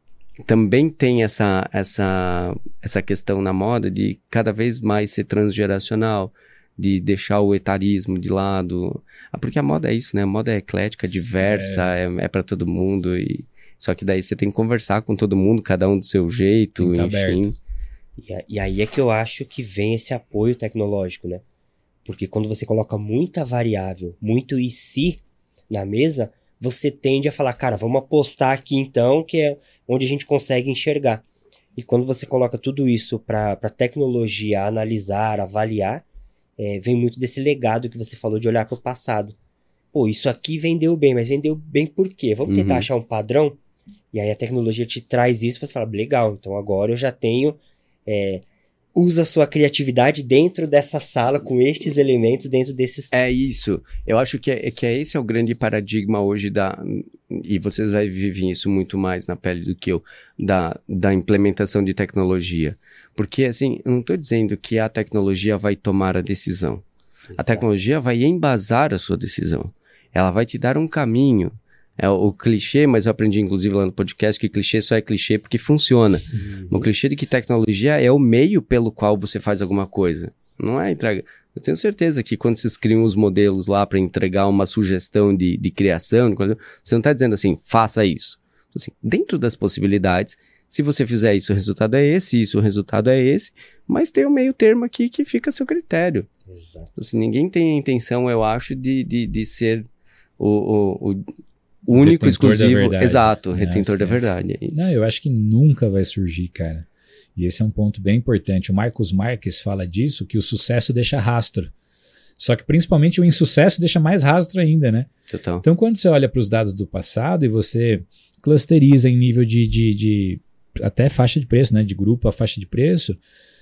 também tem essa, essa, essa questão na moda de cada vez mais ser transgeracional, de deixar o etarismo de lado. Ah, porque a moda é isso, né? A moda é eclética, diversa, é, é, é para todo mundo. E... Só que daí você tem que conversar com todo mundo, cada um do seu jeito, enfim. Aberto. E, e aí é que eu acho que vem esse apoio tecnológico, né? Porque quando você coloca muita variável, muito e se na mesa, você tende a falar, cara, vamos apostar aqui então, que é onde a gente consegue enxergar. E quando você coloca tudo isso para a tecnologia analisar, avaliar, é, vem muito desse legado que você falou de olhar para o passado. Pô, isso aqui vendeu bem, mas vendeu bem por quê? Vamos tentar uhum. achar um padrão? E aí a tecnologia te traz isso e você fala, legal, então agora eu já tenho... É, usa a sua criatividade dentro dessa sala, com estes elementos, dentro desses... É isso. Eu acho que, é, que é esse é o grande paradigma hoje da... E vocês vão viver isso muito mais na pele do que eu, da, da implementação de tecnologia. Porque, assim, eu não estou dizendo que a tecnologia vai tomar a decisão. Exato. A tecnologia vai embasar a sua decisão. Ela vai te dar um caminho. É o clichê, mas eu aprendi inclusive lá no podcast que clichê só é clichê porque funciona. Uhum. O clichê de que tecnologia é o meio pelo qual você faz alguma coisa. Não é entrega. Eu tenho certeza que quando vocês criam os modelos lá para entregar uma sugestão de, de criação, de coisa, você não está dizendo assim, faça isso. Assim, dentro das possibilidades, se você fizer isso, o resultado é esse, isso, o resultado é esse, mas tem um meio termo aqui que fica a seu critério. Exato. Assim, ninguém tem a intenção, eu acho, de, de, de ser o... o, o O único, retentor exclusivo, exato, retentor da verdade. É isso. Não, eu acho que nunca vai surgir, cara. E esse é um ponto bem importante. O Marcos Marques fala disso, que o sucesso deixa rastro. Só que principalmente o insucesso deixa mais rastro ainda, né? Total. Então quando você olha para os dados do passado e você clusteriza em nível de, de, de até faixa de preço, né? De grupo a faixa de preço,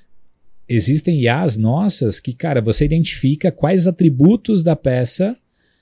existem I As nossas que, cara, você identifica quais atributos da peça...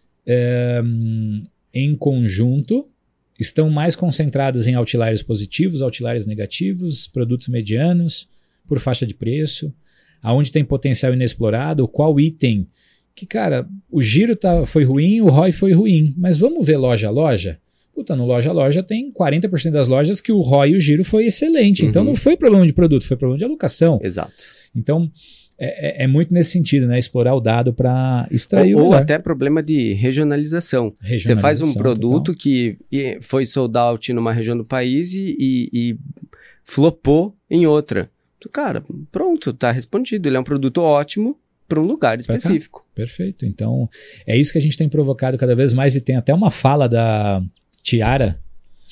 É, em conjunto, estão mais concentrados em outliers positivos, outliers negativos, produtos medianos, por faixa de preço, aonde tem potencial inexplorado, qual item que, cara, o giro tá, foi ruim, o R O I foi ruim, mas vamos ver loja a loja? Puta, no loja a loja tem quarenta por cento das lojas que o R O I e o giro foi excelente, uhum. Então não foi problema de produto, foi problema de alocação. Exato. Então... É, é, é muito nesse sentido, né? Explorar o dado para extrair ou, o ou até problema de regionalização. Você faz um produto total. Que foi sold out numa região do país e, e, e flopou em outra. Cara, pronto, tá respondido. Ele é um produto ótimo para um lugar específico. Perfeito. Então, é isso que a gente tem provocado cada vez mais e tem até uma fala da Tiara,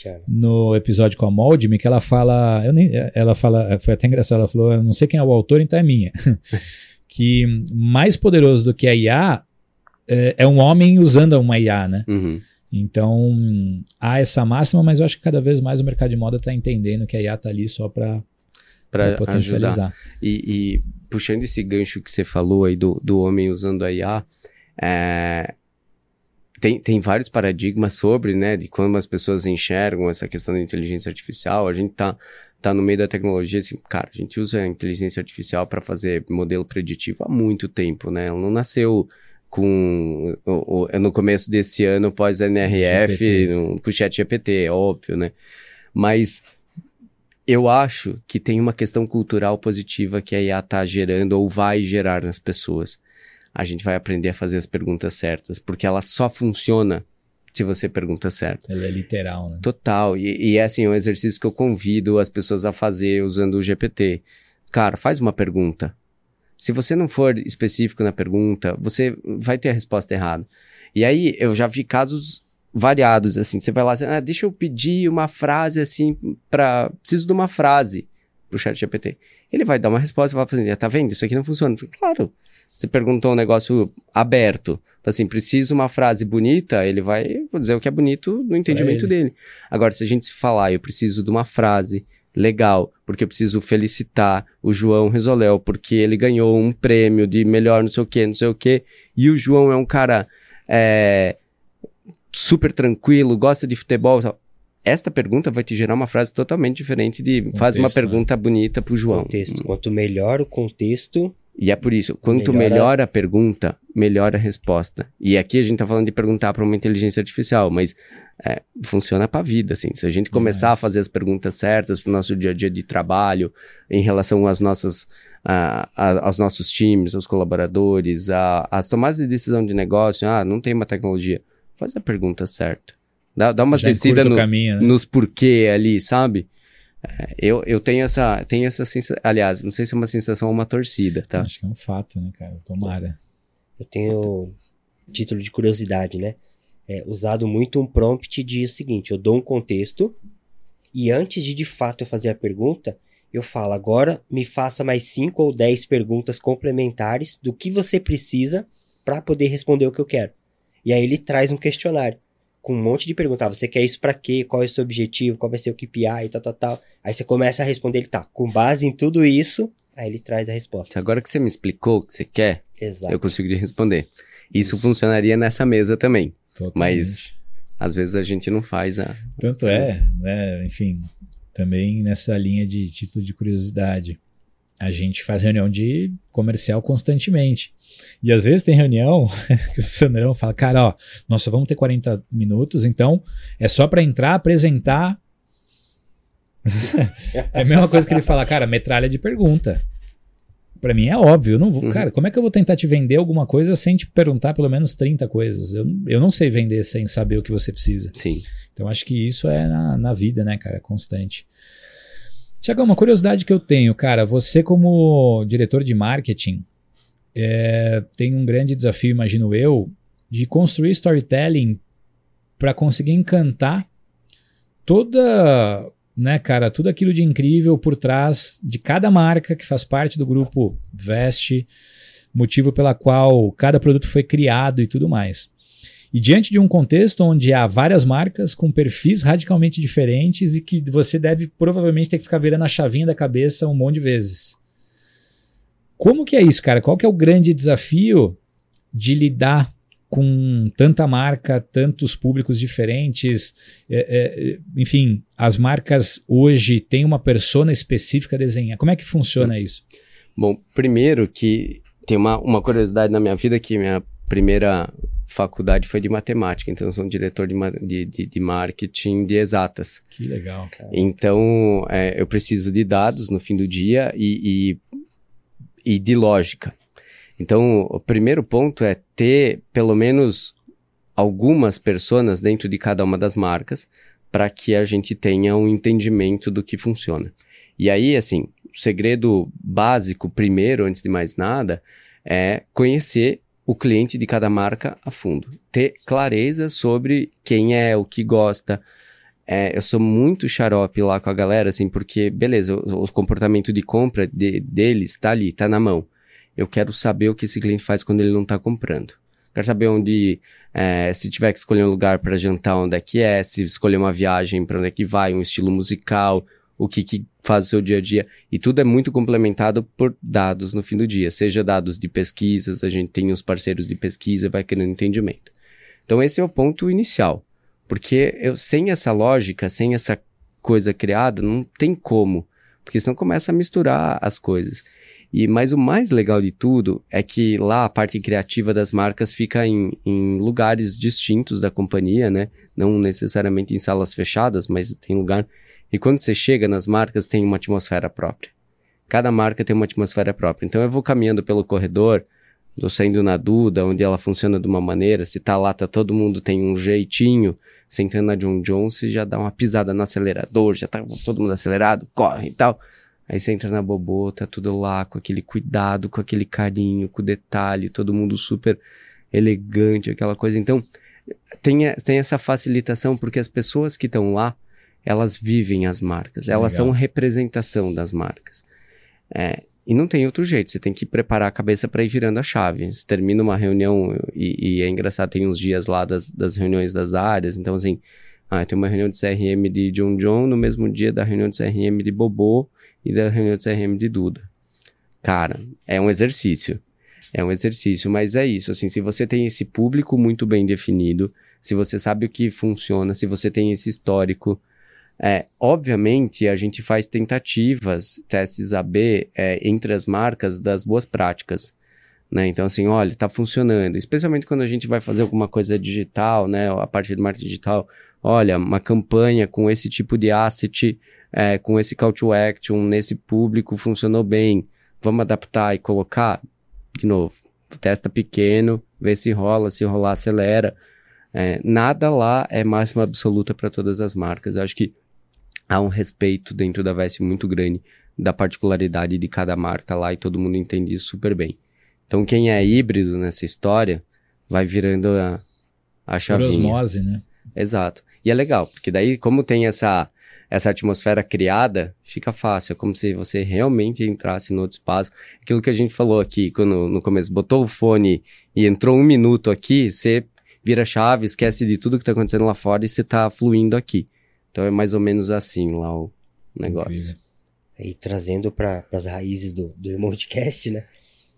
no episódio com a Mold-me, que ela fala, eu nem, ela fala, foi até engraçado, ela falou, eu não sei quem é o autor, então é minha, que mais poderoso do que a I A é, é um homem usando uma I A, né? Uhum. Então, há essa máxima, mas eu acho que cada vez mais o mercado de moda está entendendo que a I A está ali só para potencializar. E, e puxando esse gancho que você falou aí do, do homem usando a I A, é, tem, tem vários paradigmas sobre, né, de como as pessoas enxergam essa questão da inteligência artificial. A gente tá, tá no meio da tecnologia, assim, cara, a gente usa a inteligência artificial para fazer modelo preditivo há muito tempo, né? Ela não nasceu com o, o, no começo desse ano pós-N R F, no, com o chat G P T, é óbvio, né? Mas eu acho que tem uma questão cultural positiva que a I A tá gerando ou vai gerar nas pessoas. A gente vai aprender a fazer as perguntas certas, porque ela só funciona se você pergunta certo. Ela é literal, né? Total. E, e é assim, um exercício que eu convido as pessoas a fazer usando o G P T. Cara, faz uma pergunta. Se você não for específico na pergunta, você vai ter a resposta errada. E aí, eu já vi casos variados, assim. Você vai lá, ah, deixa eu pedir uma frase, assim, pra... Preciso de uma frase pro chat G P T. Ele vai dar uma resposta e vai fazer, tá vendo? Isso aqui não funciona. Eu falei, claro. Você perguntou um negócio aberto. Assim, preciso uma frase bonita, ele vai dizer o que é bonito no entendimento dele. Agora, se a gente falar, eu preciso de uma frase legal, porque eu preciso felicitar o João Resoléu, porque ele ganhou um prêmio de melhor não sei o que, não sei o que, e o João é um cara é, super tranquilo, gosta de futebol. Esta pergunta vai te gerar uma frase totalmente diferente de contexto, faz uma pergunta né? bonita pro João. Contexto. Quanto melhor o contexto... E é por isso, quanto melhor, melhor a pergunta, melhor a resposta. E aqui a gente tá falando de perguntar para uma inteligência artificial, mas é, funciona para a vida, assim. Se a gente começar yes. a fazer as perguntas certas para o nosso dia a dia de trabalho, em relação às nossas, a, a, aos nossos times, aos colaboradores, a, as tomadas de decisão de negócio, ah, não tem uma tecnologia, faz a pergunta certa. Dá, dá uma descida no, caminho, né? nos porquê ali, sabe? É, eu, eu tenho essa, tenho essa sensação, aliás, não sei se é uma sensação ou uma torcida, tá? Acho que é um fato, né, cara? Tomara. Eu tenho título de curiosidade, né? É, usado muito um prompt de o seguinte, eu dou um contexto e antes de de fato eu fazer a pergunta, eu falo, agora me faça mais cinco ou dez perguntas complementares do que você precisa para poder responder o que eu quero. E aí ele traz um questionário com um monte de perguntas. Ah, você quer isso pra quê? Qual é o seu objetivo? Qual vai ser o K P I? E tal, tal, tal. Aí você começa a responder, ele tá, com base em tudo isso, aí ele traz a resposta. Agora que você me explicou o que você quer, Exato. eu consigo te responder. Isso, isso funcionaria nessa mesa também. Totalmente. Mas, às vezes, a gente não faz a... Tanto é, né? Enfim, também nessa linha de título de curiosidade. A gente faz reunião de comercial constantemente. E às vezes tem reunião que o Sandrão fala, cara, ó, nós só vamos ter quarenta minutos, então é só para entrar, apresentar. É a mesma coisa que ele fala, cara, metralha de pergunta. Para mim é óbvio, eu não vou, uhum. cara, como é que eu vou tentar te vender alguma coisa sem te perguntar pelo menos trinta coisas? Eu, eu não sei vender sem saber o que você precisa. Sim. Então acho que isso é na, na vida, né, cara, constante. Tiagão, uma curiosidade que eu tenho, cara, você como diretor de marketing é, tem um grande desafio, imagino eu, de construir storytelling para conseguir encantar toda, né, cara, tudo aquilo de incrível por trás de cada marca que faz parte do grupo Veste, motivo pela qual cada produto foi criado e tudo mais. E diante de um contexto onde há várias marcas com perfis radicalmente diferentes e que você deve provavelmente ter que ficar virando a chavinha da cabeça um monte de vezes. Como que é isso, cara? Qual que é o grande desafio de lidar com tanta marca, tantos públicos diferentes? É, é, enfim, as marcas hoje têm uma persona específica desenhada. Como é que funciona isso? Bom, primeiro que tem uma, uma curiosidade na minha vida que minha primeira faculdade foi de matemática, então eu sou um diretor de, de, de, de marketing de exatas. Que legal, cara. Então, é, eu preciso de dados no fim do dia e, e, e de lógica. Então, o primeiro ponto é ter pelo menos algumas pessoas dentro de cada uma das marcas para que a gente tenha um entendimento do que funciona. E aí, assim, o segredo básico, primeiro, antes de mais nada, é conhecer o cliente de cada marca a fundo. Ter clareza sobre quem é, o que gosta. É, eu sou muito xarope lá com a galera, assim, porque, beleza, o, o comportamento de compra de, deles tá ali, tá na mão. Eu quero saber o que esse cliente faz quando ele não tá comprando. quero saber onde, é, se tiver que escolher um lugar para jantar, onde é que é, se escolher uma viagem, para onde é que vai, um estilo musical, o que, que faz o seu dia a dia. E tudo é muito complementado por dados no fim do dia, seja dados de pesquisas, a gente tem os parceiros de pesquisa, vai querendo entendimento. Então esse é o ponto inicial, porque eu, sem essa lógica, sem essa coisa criada, não tem como, porque senão começa a misturar as coisas. E, mas o mais legal de tudo é que lá a parte criativa das marcas fica em, em lugares distintos da companhia, né? Não necessariamente em salas fechadas, mas tem lugar. E quando você chega nas marcas, tem uma atmosfera própria. Cada marca tem uma atmosfera própria. Então eu vou caminhando pelo corredor, tô saindo na Duda, onde ela funciona de uma maneira, se tá lá, tá todo mundo tem um jeitinho. Você entra na John John, você já dá uma pisada no acelerador, já tá todo mundo acelerado, corre e tal. Aí você entra na Bobô, tá tudo lá, com aquele cuidado, com aquele carinho, com o detalhe, todo mundo super elegante, aquela coisa. Então, tem, tem essa facilitação, porque as pessoas que estão lá, elas vivem as marcas, elas Legal. São representação das marcas. É, e não tem outro jeito, você tem que preparar a cabeça para ir virando a chave. Você termina uma reunião, e, e é engraçado, tem uns dias lá das, das reuniões das áreas, então assim, ah, tem uma reunião de C R M de John John, no mesmo dia da reunião de C R M de Bobô, e da reunião de C R M de Duda. Cara, é um exercício. É um exercício, mas é isso. Assim, se você tem esse público muito bem definido, se você sabe o que funciona, se você tem esse histórico, é, obviamente a gente faz tentativas, testes A B, é, entre as marcas das boas práticas. Né? Então, assim, olha, tá funcionando. Especialmente quando a gente vai fazer alguma coisa digital, né? A parte de marketing digital. Olha, uma campanha com esse tipo de asset, é, com esse call to action, nesse público, funcionou bem. Vamos adaptar e colocar? De novo, testa pequeno, vê se rola, se rolar, acelera. É, nada lá é máxima absoluta para todas as marcas. Eu acho que há um respeito dentro da Veste muito grande da particularidade de cada marca lá e todo mundo entende isso super bem. Então, quem é híbrido nessa história vai virando a, a chavinha. Por osmose, né? Exato. E é legal, porque daí, como tem essa, essa atmosfera criada, fica fácil. É como se você realmente entrasse no outro espaço. Aquilo que a gente falou aqui quando, no começo, botou o fone e entrou um minuto aqui, você vira chave, esquece de tudo que está acontecendo lá fora e você está fluindo aqui. Então, é mais ou menos assim lá o negócio. Incrível. E trazendo para as raízes do, do Emotecast, né?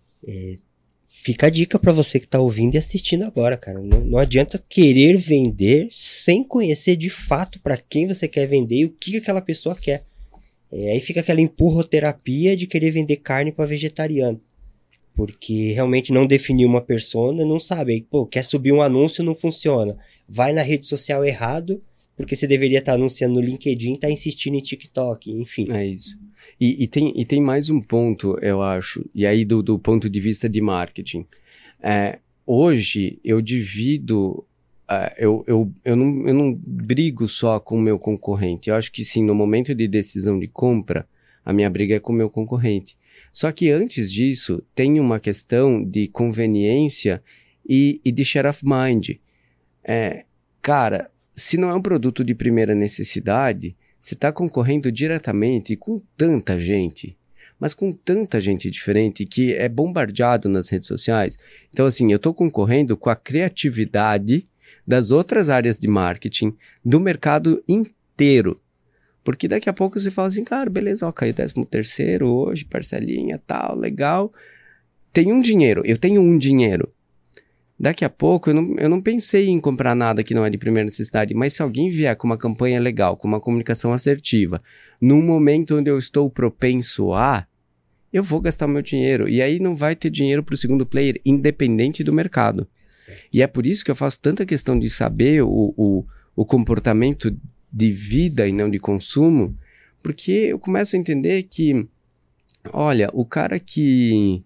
É, fica a dica para você que tá ouvindo e assistindo agora, cara. Não, não adianta querer vender sem conhecer de fato para quem você quer vender e o que aquela pessoa quer. É, aí fica aquela empurroterapia de querer vender carne para vegetariano. Porque realmente não definiu uma persona, não sabe. Aí, pô, quer subir um anúncio, não funciona. Vai na rede social errado, porque você deveria estar anunciando no LinkedIn, tá insistindo em TikTok, enfim. É isso. E, e, tem, e tem mais um ponto, eu acho, e aí do, do ponto de vista de marketing. É, hoje, eu divido, uh, eu, eu, eu, não, eu não brigo só com o meu concorrente. Eu acho que sim, no momento de decisão de compra, a minha briga é com o meu concorrente. Só que antes disso, tem uma questão de conveniência e, e de share of mind. É, cara, se não é um produto de primeira necessidade, você está concorrendo diretamente com tanta gente, mas com tanta gente diferente que é bombardeado nas redes sociais. Então, assim, eu estou concorrendo com a criatividade das outras áreas de marketing do mercado inteiro. Porque daqui a pouco você fala assim, cara, beleza, ó, caiu décimo terceiro hoje, parcelinha, tal, legal. Tem um dinheiro, eu tenho um dinheiro. Daqui a pouco, eu não, eu não pensei em comprar nada que não é de primeira necessidade, mas se alguém vier com uma campanha legal, com uma comunicação assertiva, num momento onde eu estou propenso a, eu vou gastar meu dinheiro. E aí não vai ter dinheiro para o segundo player, independente do mercado. Certo. E é por isso que eu faço tanta questão de saber o, o, o comportamento de vida e não de consumo, porque eu começo a entender que, olha, o cara que...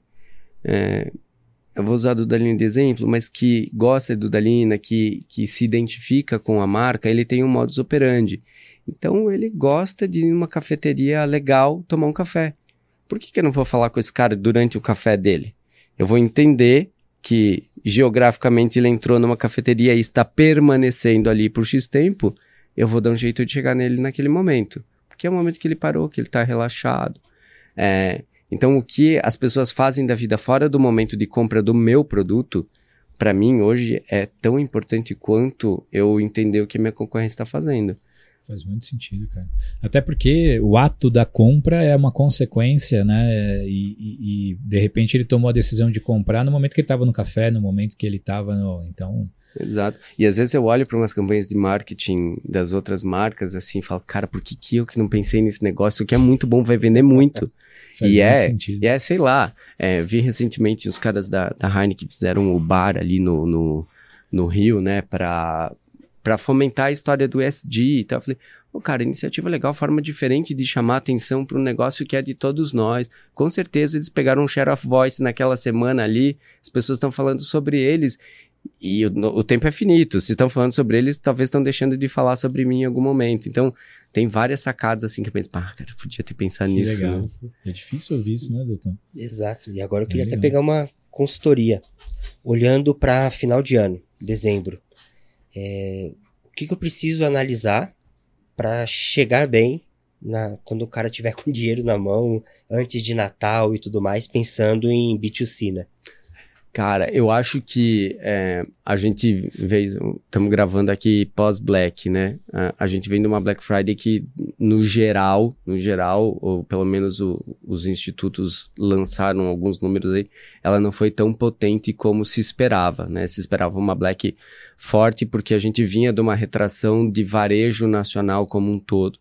É, eu vou usar a Dudalina de exemplo, mas que gosta de Dudalina, que, que se identifica com a marca, ele tem um modus operandi. Então, ele gosta de ir numa cafeteria legal tomar um café. Por que, que eu não vou falar com esse cara durante o café dele? Eu vou entender que, geograficamente, ele entrou numa cafeteria e está permanecendo ali por X tempo, eu vou dar um jeito de chegar nele naquele momento. Porque é o momento que ele parou, que ele está relaxado. É... Então, o que as pessoas fazem da vida fora do momento de compra do meu produto para mim, hoje, é tão importante quanto eu entender o que minha concorrência está fazendo. Faz muito sentido, cara. Até porque o ato da compra é uma consequência, né? E, e, e de repente ele tomou a decisão de comprar no momento que ele estava no café, no momento que ele estava no... Então... Exato. E às vezes eu olho para umas campanhas de marketing das outras marcas assim e falo, cara, por que, que eu que não pensei nesse negócio? O que é muito bom vai vender muito. Faz e, muito é, sentido. e é, sei lá, é, vi recentemente os caras da, da Heineken fizeram o bar ali no, no, no Rio, né, para... para fomentar a história do E S G e tal. Eu falei, oh, cara, iniciativa legal, forma diferente de chamar atenção para um negócio que é de todos nós. Com certeza eles pegaram um share of voice naquela semana ali, as pessoas estão falando sobre eles, e o, o tempo é finito. Se estão falando sobre eles, talvez estão deixando de falar sobre mim em algum momento. Então, tem várias sacadas assim que eu penso, ah, cara, eu podia ter pensado que nisso. Legal. Né? É difícil ouvir isso, né, doutor? Exato. E agora eu queria É até legal. pegar uma consultoria. Olhando para final de ano, dezembro. É, o que, que eu preciso analisar para chegar bem na, quando o cara tiver com dinheiro na mão, antes de Natal e tudo mais, pensando em B dois C, né? Cara, eu acho que é, a gente veio, estamos gravando aqui pós-Black, né? A, a gente vem de uma Black Friday que, no geral, no geral, ou pelo menos o, os institutos lançaram alguns números aí, ela não foi tão potente como se esperava, né? Se esperava uma Black forte porque a gente vinha de uma retração de varejo nacional como um todo.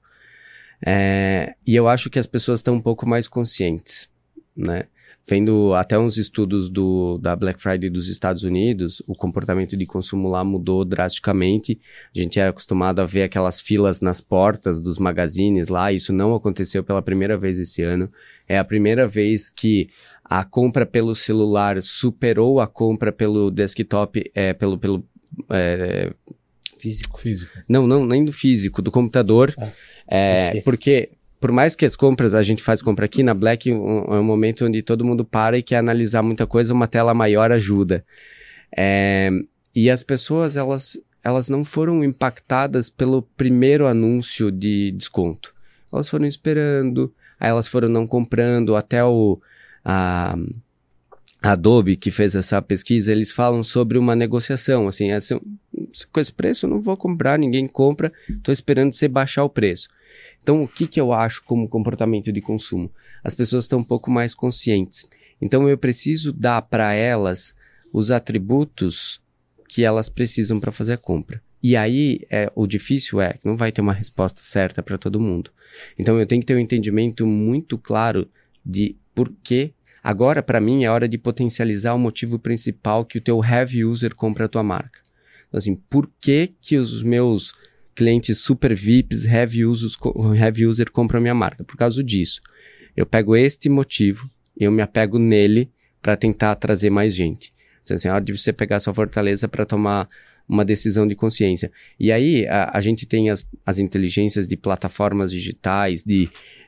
É, e eu acho que as pessoas estão um pouco mais conscientes, né? Vendo até uns estudos do, da Black Friday dos Estados Unidos, o comportamento de consumo lá mudou drasticamente. A gente era acostumado a ver aquelas filas nas portas dos magazines lá, isso não aconteceu pela primeira vez esse ano. É a primeira vez que a compra pelo celular superou a compra pelo desktop, é, pelo... pelo é, Físico. Físico. Não, não, nem do físico, do computador. Ah, é, porque... Por mais que as compras, a gente faz compra aqui, na Black é um, um momento onde todo mundo para e quer analisar muita coisa, uma tela maior ajuda. É, e as pessoas, elas, elas não foram impactadas pelo primeiro anúncio de desconto. Elas foram esperando, aí elas foram não comprando, até o... A, a Adobe, que fez essa pesquisa, eles falam sobre uma negociação, assim, assim, com esse preço eu não vou comprar, ninguém compra, estou esperando você baixar o preço. Então, o que, que eu acho como comportamento de consumo? As pessoas estão um pouco mais conscientes. Então, eu preciso dar para elas os atributos que elas precisam para fazer a compra. E aí, é, o difícil é que não vai ter uma resposta certa para todo mundo. Então, eu tenho que ter um entendimento muito claro de por que. Agora, para mim, é hora de potencializar o motivo principal que o teu heavy user compra a tua marca. Então, assim, por que que os meus... clientes super V I Ps, heavy, usos, heavy user compram a minha marca? Por causa disso. Eu pego este motivo, eu me apego nele para tentar trazer mais gente. Assim, é hora de você pegar a sua fortaleza para tomar uma decisão de consciência. E aí, a, a gente tem as, as inteligências de plataformas digitais, de,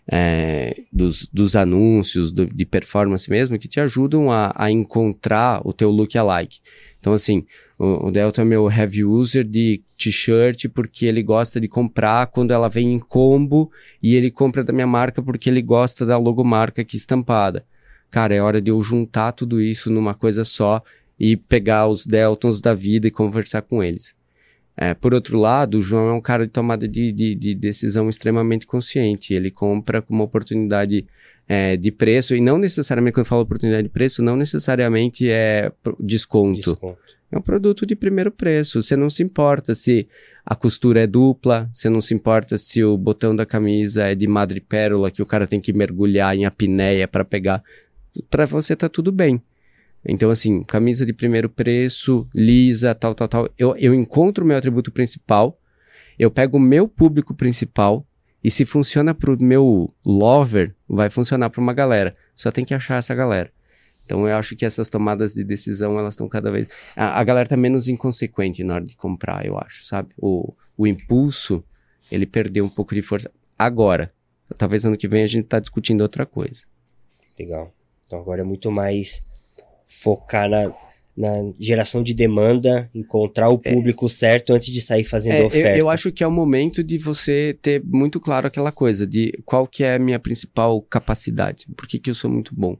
é, dos, dos anúncios, do, de performance mesmo, que te ajudam a, a encontrar o teu lookalike. Então, assim, o, o Delta é meu heavy user de t-shirt porque ele gosta de comprar quando ela vem em combo e ele compra da minha marca porque ele gosta da logomarca aqui estampada. Cara, é hora de eu juntar tudo isso numa coisa só e pegar os Deltons da vida e conversar com eles. É, por outro lado, o João é um cara de tomada de, de, de decisão extremamente consciente. Ele compra com uma oportunidade é, de preço, e não necessariamente, quando eu falo oportunidade de preço, não necessariamente é desconto. Desconto. É um produto de primeiro preço. Você não se importa se a costura é dupla, você não se importa se o botão da camisa é de madrepérola, que o cara tem que mergulhar em apneia para pegar. Para você tá tudo bem. Então, assim, camisa de primeiro preço, lisa, tal, tal, tal. Eu, eu encontro o meu atributo principal, eu pego o meu público principal, e se funciona pro meu lover, vai funcionar para uma galera. Só tem que achar essa galera. Então, eu acho que essas tomadas de decisão, elas estão cada vez... A, a galera tá menos inconsequente na hora de comprar, eu acho, sabe? O, o impulso, ele perdeu um pouco de força. Agora, talvez ano que vem a gente tá discutindo outra coisa. Legal. Então, agora é muito mais focar na, na geração de demanda, encontrar o público é, certo antes de sair fazendo é, oferta. Eu, eu acho que é o momento de você ter muito claro aquela coisa de qual que é a minha principal capacidade, por que que eu sou muito bom.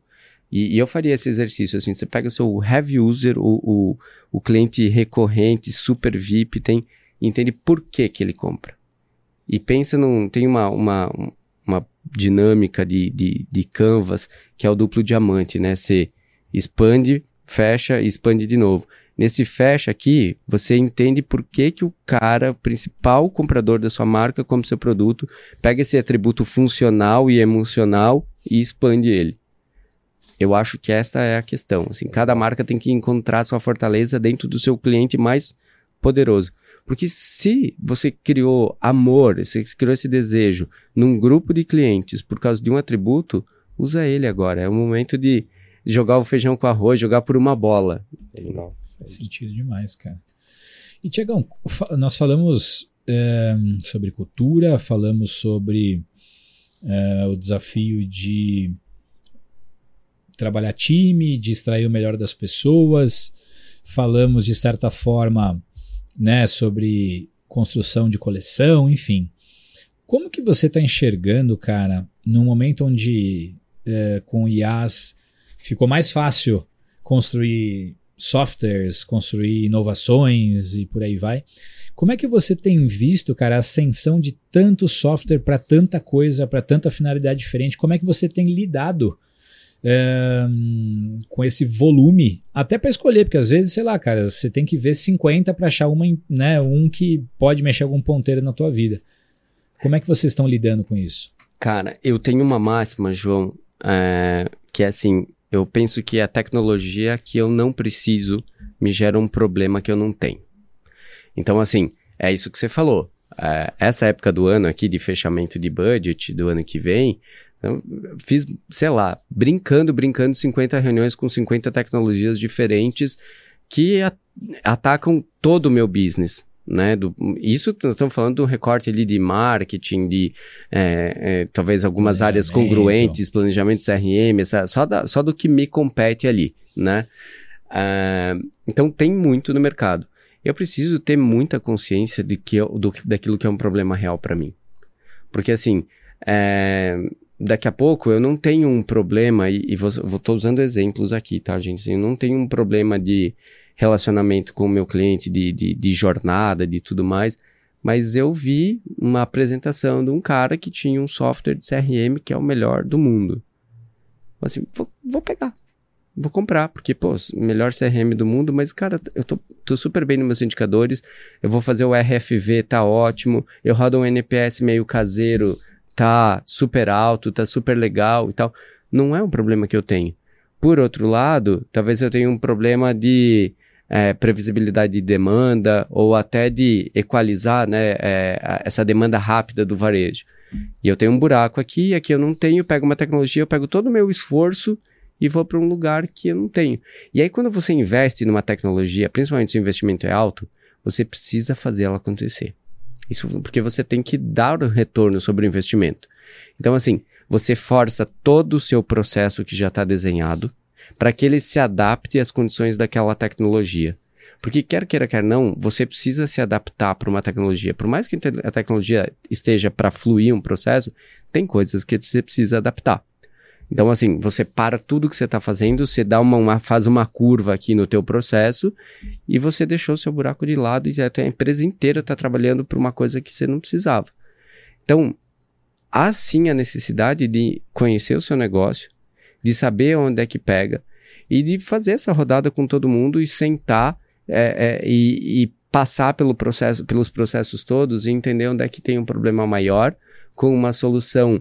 E, e eu faria esse exercício, assim, você pega o seu heavy user, o, o, o cliente recorrente, super V I P, tem, entende por que que ele compra. E pensa num, tem uma, uma, uma dinâmica de, de, de canvas que é o duplo diamante, né? Você expande, fecha e expande de novo. Nesse fecha aqui, você entende por que que o cara, o principal comprador da sua marca, compra seu produto, pega esse atributo funcional e emocional e expande ele. Eu acho que essa é a questão. Assim, cada marca tem que encontrar sua fortaleza dentro do seu cliente mais poderoso. Porque se você criou amor, você criou esse desejo num grupo de clientes por causa de um atributo, usa ele agora. É o momento de jogar o feijão com arroz, jogar por uma bola. Não, faz sentido demais, cara. E, Tiagão, nós falamos é, sobre cultura, falamos sobre é, o desafio de trabalhar time, de extrair o melhor das pessoas, falamos de certa forma, né, sobre construção de coleção, enfim. Como que você está enxergando, cara, num momento onde é, com I As ficou mais fácil construir softwares, construir inovações e por aí vai. Como é que você tem visto, cara, a ascensão de tanto software para tanta coisa, para tanta finalidade diferente? Como é que você tem lidado É, com esse volume, até para escolher, porque às vezes, sei lá, cara, você tem que ver cinquenta para achar uma, né, um que pode mexer algum ponteiro na tua vida. Como é que vocês estão lidando com isso? Cara, eu tenho uma máxima, João, é, que é assim, eu penso que a tecnologia que eu não preciso me gera um problema que eu não tenho. Então, assim, é isso que você falou. É, essa época do ano aqui de fechamento de budget do ano que vem, eu fiz, sei lá, brincando, brincando, cinquenta reuniões com cinquenta tecnologias diferentes que a, atacam todo o meu business, né? Do, isso estamos falando de um recorte ali de marketing, de é, é, talvez algumas áreas congruentes, planejamento C R M, essa, só, da, só do que me compete ali, né? Uh, então tem muito no mercado. Eu preciso ter muita consciência de que eu, do, daquilo que é um problema real para mim. Porque assim, é, daqui a pouco eu não tenho um problema, e, e vou, vou, tô usando exemplos aqui, tá, gente? Assim, eu não tenho um problema de relacionamento com o meu cliente, de, de, de jornada, de tudo mais, mas eu vi uma apresentação de um cara que tinha um software de C R M que é o melhor do mundo. Assim, vou, vou pegar, vou comprar, porque, pô, melhor C R M do mundo, mas, cara, eu tô, tô super bem nos meus indicadores, eu vou fazer o R F V, tá ótimo, eu rodo um N P S meio caseiro, tá super alto, tá super legal e tal. Não é um problema que eu tenho. Por outro lado, talvez eu tenha um problema de é, previsibilidade de demanda ou até de equalizar, né, é, essa demanda rápida do varejo. E eu tenho um buraco aqui, aqui eu não tenho, eu pego uma tecnologia, eu pego todo o meu esforço e vou para um lugar que eu não tenho. E aí quando você investe numa tecnologia, principalmente se o investimento é alto, você precisa fazer ela acontecer. Isso porque você tem que dar o retorno sobre o investimento. Então, assim, você força todo o seu processo que já está desenhado para que ele se adapte às condições daquela tecnologia. Porque quer queira, quer não, você precisa se adaptar para uma tecnologia. Por mais que a tecnologia esteja para fluir um processo, tem coisas que você precisa adaptar. Então, assim, você para tudo que você está fazendo, você dá uma, uma, faz uma curva aqui no teu processo e você deixou o seu buraco de lado e até a empresa inteira está trabalhando por uma coisa que você não precisava. Então, há sim a necessidade de conhecer o seu negócio, de saber onde é que pega e de fazer essa rodada com todo mundo e sentar é, é, e, e passar pelo processo, pelos processos todos e entender onde é que tem um problema maior com uma solução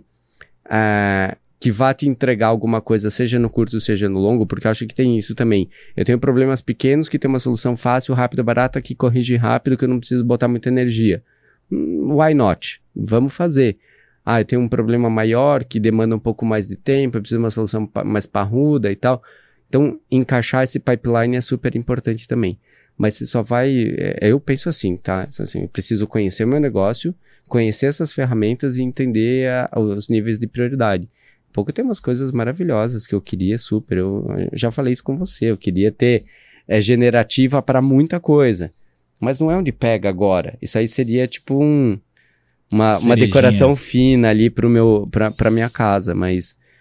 é, que vá te entregar alguma coisa, seja no curto, seja no longo, porque eu acho que tem isso também. Eu tenho problemas pequenos que tem uma solução fácil, rápida, barata, que corrige rápido, que eu não preciso botar muita energia. Why not? Vamos fazer. Ah, eu tenho um problema maior, que demanda um pouco mais de tempo, eu preciso de uma solução mais parruda e tal. Então, encaixar esse pipeline é super importante também. Mas você só vai... É, eu penso assim, tá? Assim, eu preciso conhecer o meu negócio, conhecer essas ferramentas e entender a, os níveis de prioridade. Pouco tem umas coisas maravilhosas que eu queria super, eu, eu já falei isso com você, eu queria ter é, generativa para muita coisa, mas não é onde pega agora, isso aí seria tipo um, uma, uma decoração fina ali para minha casa, mas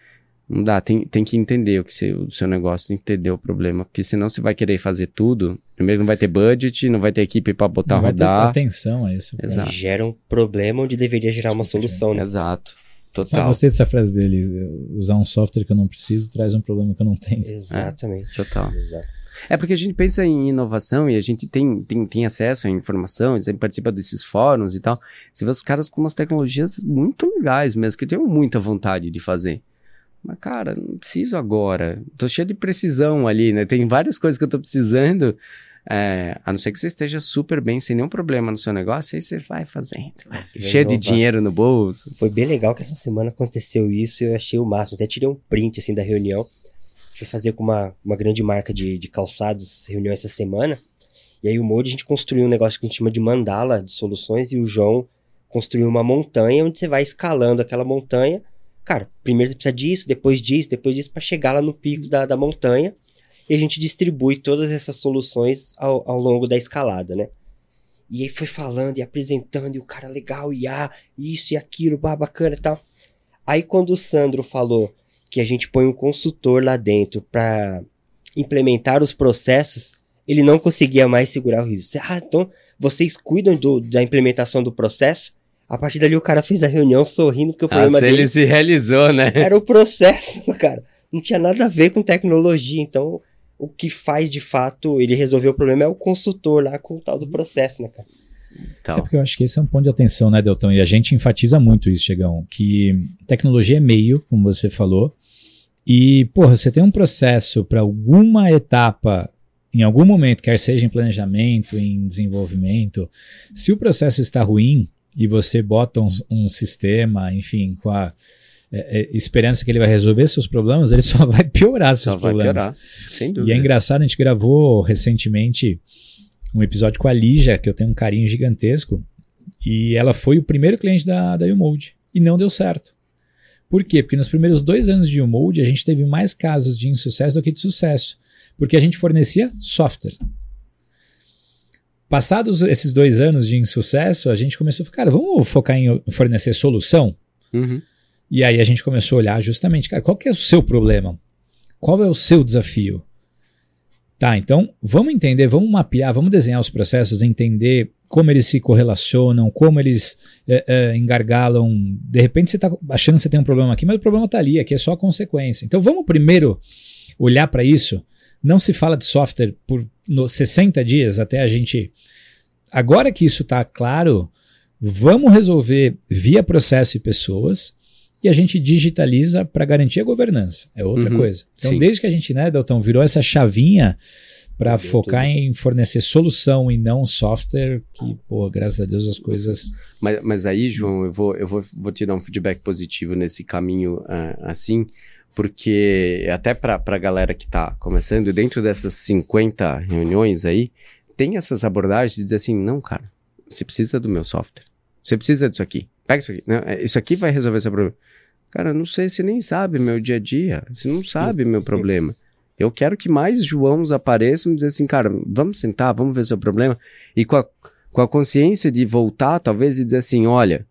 Não dá, tem, tem que entender o que você, o seu negócio, tem que entender o problema, porque senão você vai querer fazer tudo, primeiro não vai ter budget, não vai ter equipe para botar não vai rodar. ter atenção a isso. Exato. Gera um problema onde deveria gerar uma solução, né? Exato, Eu total. gostei dessa frase dele, usar um software que eu não preciso traz um problema que eu não tenho. Exatamente. Total. Exato. É porque a gente pensa em inovação e a gente tem, tem, tem acesso à informação, a gente participa desses fóruns e tal. Você vê os caras com umas tecnologias muito legais mesmo, que eu tenho muita vontade de fazer. Mas, cara, não preciso agora. Tô cheio de precisão ali, né? Tem várias coisas que eu tô precisando. É, a não ser que você esteja super bem, sem nenhum problema no seu negócio, aí você vai fazendo. Vai. Cheio de dinheiro no bolso. Foi bem legal que essa semana aconteceu isso e eu achei o máximo. Até tirei um print, assim, da reunião. Fui fazer com uma, uma grande marca de, de calçados reunião essa semana. E aí o Mode, a gente construiu um negócio que a gente chama de mandala de soluções e o João construiu uma montanha onde você vai escalando aquela montanha. Cara, primeiro você precisa disso, depois disso, depois disso, para chegar lá no pico da, da montanha. E a gente distribui todas essas soluções ao, ao longo da escalada, né? E aí foi falando e apresentando, e o cara legal, e ah, isso e aquilo, bah, bacana e tal. Aí quando o Sandro falou que a gente põe um consultor lá dentro para implementar os processos, ele não conseguia mais segurar o riso. Ah, então vocês cuidam do, da implementação do processo? A partir dali o cara fez a reunião sorrindo, porque o problema Ah, dele ele se realizou, né? era o processo, cara. Não tinha nada a ver com tecnologia. Então, o que faz de fato ele resolver o problema é o consultor lá com o tal do processo, né, cara? Então. É porque eu acho que esse é um ponto de atenção, né, Deltão? E a gente enfatiza muito isso, Chegão, que tecnologia é meio, como você falou, e, porra, você tem um processo para alguma etapa, em algum momento, quer seja em planejamento, em desenvolvimento, se o processo está ruim e você bota um, um sistema, enfim, com a é, é, esperança que ele vai resolver seus problemas, ele só vai piorar seus Só vai problemas. piorar, sem dúvida. E é engraçado, a gente gravou recentemente um episódio com a Lígia, que eu tenho um carinho gigantesco, e ela foi o primeiro cliente da, da U-Mode, e não deu certo. Por quê? Porque nos primeiros dois anos de U-Mode a gente teve mais casos de insucesso do que de sucesso, porque a gente fornecia software. Passados esses dois anos de insucesso, a gente começou a falar, cara, vamos focar em fornecer solução? Uhum. E aí a gente começou a olhar justamente, cara, qual que é o seu problema? Qual é o seu desafio? Tá, então vamos entender, vamos mapear, vamos desenhar os processos, entender como eles se correlacionam, como eles é, é, engargalam. De repente você está achando que você tem um problema aqui, mas o problema está ali, aqui é só a consequência. Então vamos primeiro olhar para isso. Não se fala de software por no, sessenta dias até a gente... Agora que isso está claro, vamos resolver via processo e pessoas e a gente digitaliza para garantir a governança. É outra Uhum, coisa. Então, sim. desde que a gente, né, Deltão, virou essa chavinha para Mudou focar tudo. em fornecer solução e não software, que, pô, graças a Deus as coisas... Mas, mas aí, João, eu vou, eu vou, vou te dar um feedback positivo nesse caminho uh, assim, porque até para a galera que está começando, dentro dessas cinquenta reuniões aí, tem essas abordagens de dizer assim, não, cara, você precisa do meu software, você precisa disso aqui, pega isso aqui, não, isso aqui vai resolver esse problema. Cara, não sei, você nem sabe meu dia a dia, você não sabe meu problema. Eu quero que mais Joãos apareçam e dizer assim, cara, vamos sentar, vamos ver seu problema. E com a, com a consciência de voltar, talvez, e dizer assim, olha,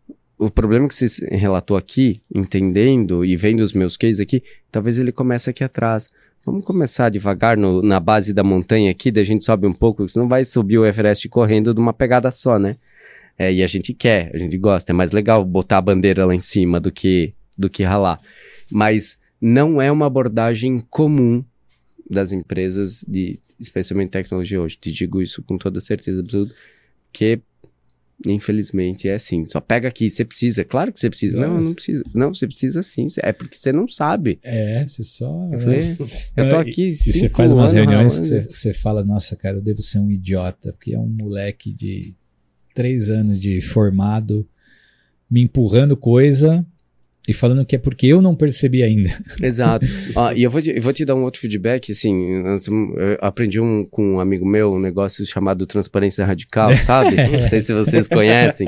o problema que você relatou aqui, entendendo e vendo os meus cases aqui, talvez ele comece aqui atrás. Vamos começar devagar no, na base da montanha aqui, daí a gente sobe um pouco, senão vai subir o Everest correndo de uma pegada só, né? É, e a gente quer, a gente gosta, é mais legal botar a bandeira lá em cima do que, do que ralar. Mas não é uma abordagem comum das empresas, de, especialmente tecnologia hoje. Te digo isso com toda certeza absoluta, que infelizmente é assim. Só pega aqui, você precisa. Claro que você precisa. Não, não precisa. Não, você precisa sim. É porque você não sabe. É, você só... Eu falei, eu tô aqui E você cinco faz umas anos reuniões que ralando. você, você fala, nossa, cara, eu devo ser um idiota, porque é um moleque de três anos de formado me empurrando coisa e falando que é porque eu não percebi ainda. Exato. Ah, e eu vou, te, eu vou te dar um outro feedback, assim, nós- eu aprendi um, com um amigo meu um negócio chamado transparência radical, sabe? Não sei se vocês conhecem.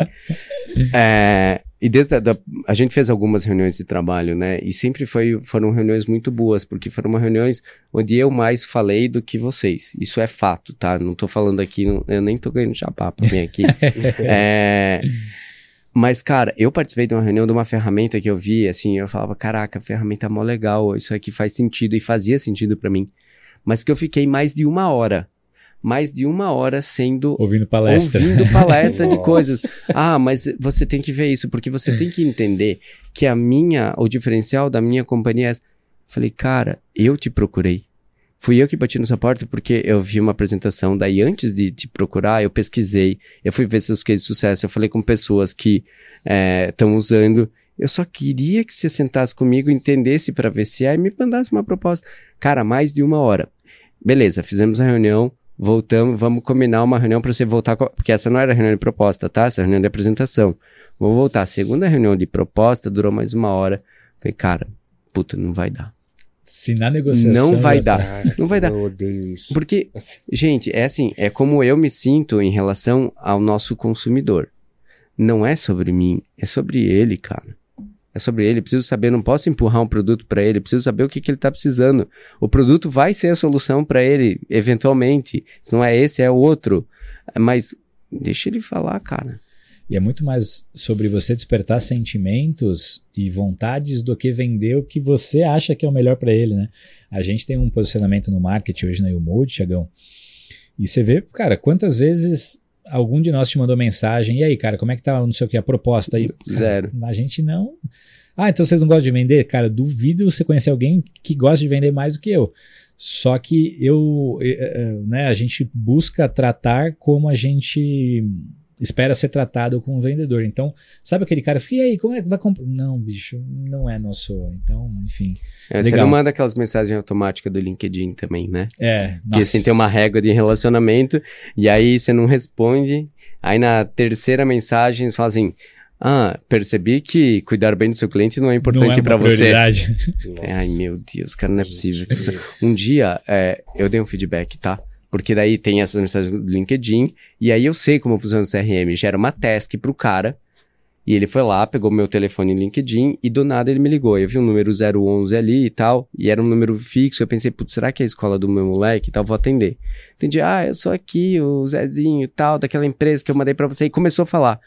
É, e desde a, da, a gente fez algumas reuniões de trabalho, né? E sempre foi, foram reuniões muito boas, porque foram reuniões onde eu mais falei do que vocês. Isso é fato, tá? Não tô falando aqui, não- eu nem tô ganhando chapá pra vir aqui. É, Mas, cara, eu participei de uma reunião de uma ferramenta que eu vi, assim, eu falava, caraca, a ferramenta é mó legal, isso aqui faz sentido, e fazia sentido pra mim. Mas que eu fiquei mais de uma hora, mais de uma hora sendo... Ouvindo palestra. Ouvindo palestra de coisas. Ah, mas você tem que ver isso, porque você tem que entender que a minha, o diferencial da minha companhia é... Falei, cara, eu te procurei. Fui eu que bati na sua porta porque eu vi uma apresentação, daí antes de te procurar, eu pesquisei, eu fui ver seus cases de sucesso, eu falei com pessoas que estão é, usando, eu só queria que você sentasse comigo, entendesse para ver se é e me mandasse uma proposta. Cara, mais de uma hora. Beleza, fizemos a reunião, voltamos, vamos combinar uma reunião para você voltar, com... porque essa não era a reunião de proposta, tá? Essa é a reunião de apresentação. Vamos voltar. A segunda reunião de proposta durou mais uma hora. Falei, cara, puta, não vai dar. Se na negociação... Não vai dar. Cara, não vai dar. Eu odeio isso. Porque, gente, é assim, é como eu me sinto em relação ao nosso consumidor. Não é sobre mim, é sobre ele, cara. É sobre ele, preciso saber, não posso empurrar um produto para ele, preciso saber o que, que ele tá precisando. O produto vai ser a solução para ele, eventualmente. Se não é esse, é outro. Mas deixa ele falar, cara. E é muito mais sobre você despertar sentimentos e vontades do que vender o que você acha que é o melhor para ele, né? A gente tem um posicionamento no marketing hoje na YouMode, Thiagão, e você vê, cara, quantas vezes algum de nós te mandou mensagem, e aí, cara, como é que tá, não sei o que, a proposta aí? Zero. Cara, a gente não... Ah, então vocês não gostam de vender? Cara, duvido você conhecer alguém que gosta de vender mais do que eu. Só que eu, né, a gente busca tratar como a gente... espera ser tratado como vendedor. Então, sabe aquele cara, e aí, como é que vai comprar? Não, bicho, não é nosso. Então, enfim. É, você não manda aquelas mensagens automáticas do LinkedIn também, né? É. Que assim tem uma régua de relacionamento, e aí você não responde. Aí na terceira mensagem você fala assim: ah, percebi que cuidar bem do seu cliente não é importante para você. É, ai, meu Deus, cara, não é possível. Um dia, é, eu dei um feedback, tá? Porque daí tem essas mensagens do LinkedIn, e aí eu sei como funciona o C R M. Gera uma task pro cara, e ele foi lá, pegou meu telefone no LinkedIn, e do nada ele me ligou. Eu vi um número zero onze ali e tal, e era um número fixo. Eu pensei, putz, será que é a escola do meu moleque e tal? Vou atender. Entendi, ah, eu sou aqui, o Zezinho e tal, daquela empresa que eu mandei pra você. E começou a falar.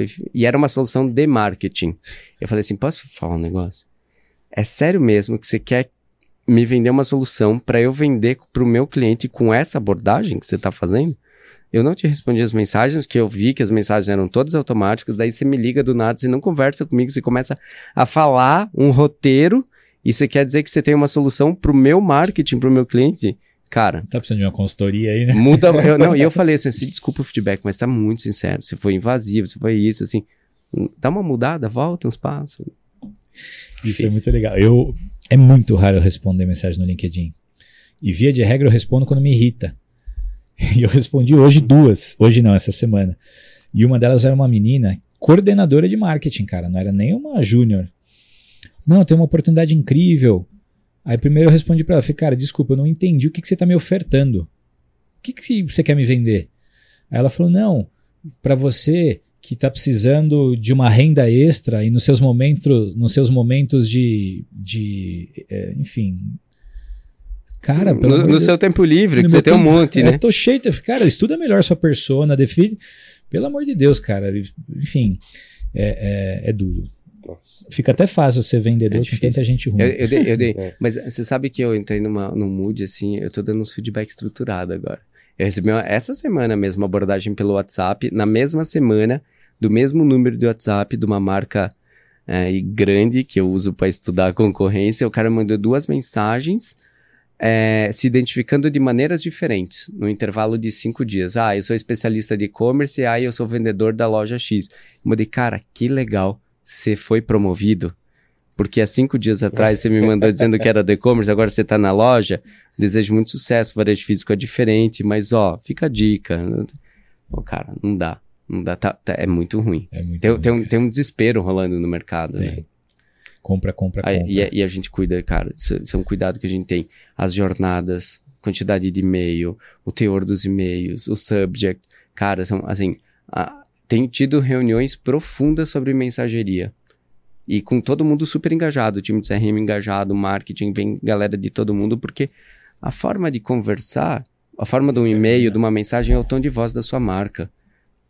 E era uma solução de marketing. Eu falei assim, posso falar um negócio? É sério mesmo que você quer me vender uma solução para eu vender para o meu cliente com essa abordagem que você está fazendo? Eu não te respondi as mensagens, que eu vi que as mensagens eram todas automáticas, daí você me liga do nada, você não conversa comigo, você começa a falar um roteiro e você quer dizer que você tem uma solução para o meu marketing, para o meu cliente? Cara... Tá precisando de uma consultoria aí, né? Muda... Eu, não, e eu falei assim, desculpa o feedback, mas tá muito sincero, você foi invasivo, você foi isso, assim, dá uma mudada, volta uns passos. Isso é muito legal. Eu, é muito raro eu responder mensagem no LinkedIn. E via de regra eu respondo quando me irrita. E eu respondi hoje duas. Hoje não, essa semana. E uma delas era uma menina coordenadora de marketing, cara. Não era nem uma júnior. Não, tem uma oportunidade incrível. Aí primeiro eu respondi pra ela. Falei, cara, desculpa, eu não entendi o que, que você tá me ofertando. O que, que você quer me vender? Aí ela falou, não, pra você... que está precisando de uma renda extra e nos seus momentos, nos seus momentos de, de é, enfim, cara, pelo no, no Deus, seu tempo livre, que no você tem tempo, um monte, é, né? Eu tô cheio, cara, estuda melhor sua persona, define, pelo amor de Deus, cara, enfim, é, é, é duro. Nossa. Fica até fácil ser vendedor é com tanta gente ruim. Eu, eu dei, eu dei. É. Mas você sabe que eu entrei numa, num mood assim, eu tô dando uns feedback estruturado agora. Eu recebi uma, essa semana mesmo uma abordagem pelo WhatsApp, na mesma semana, do mesmo número de WhatsApp de uma marca é, grande que eu uso para estudar a concorrência. O cara mandou duas mensagens é, se identificando de maneiras diferentes, no intervalo de cinco dias. Ah, eu sou especialista de e-commerce, ah, eu sou vendedor da loja X. Eu mandei, cara, que legal, você foi promovido? Porque há cinco dias atrás você me mandou dizendo que era do e-commerce, agora você está na loja. Desejo muito sucesso, o varejo físico é diferente, mas ó, fica a dica. Pô, cara, não dá. Não dá, tá, tá, é muito ruim. É muito tem, ruim, tem, um, tem um desespero rolando no mercado, tem. né? Compra, compra, Aí, compra. E, a, e a gente cuida, cara, isso, isso é um cuidado que a gente tem. As jornadas, quantidade de e-mail, o teor dos e-mails, o subject. Cara, são assim, a, tem tido reuniões profundas sobre mensageria. E com todo mundo super engajado, o time de C R M engajado, marketing, vem galera de todo mundo, porque a forma de conversar, a forma de um e-mail, de uma mensagem é o tom de voz da sua marca.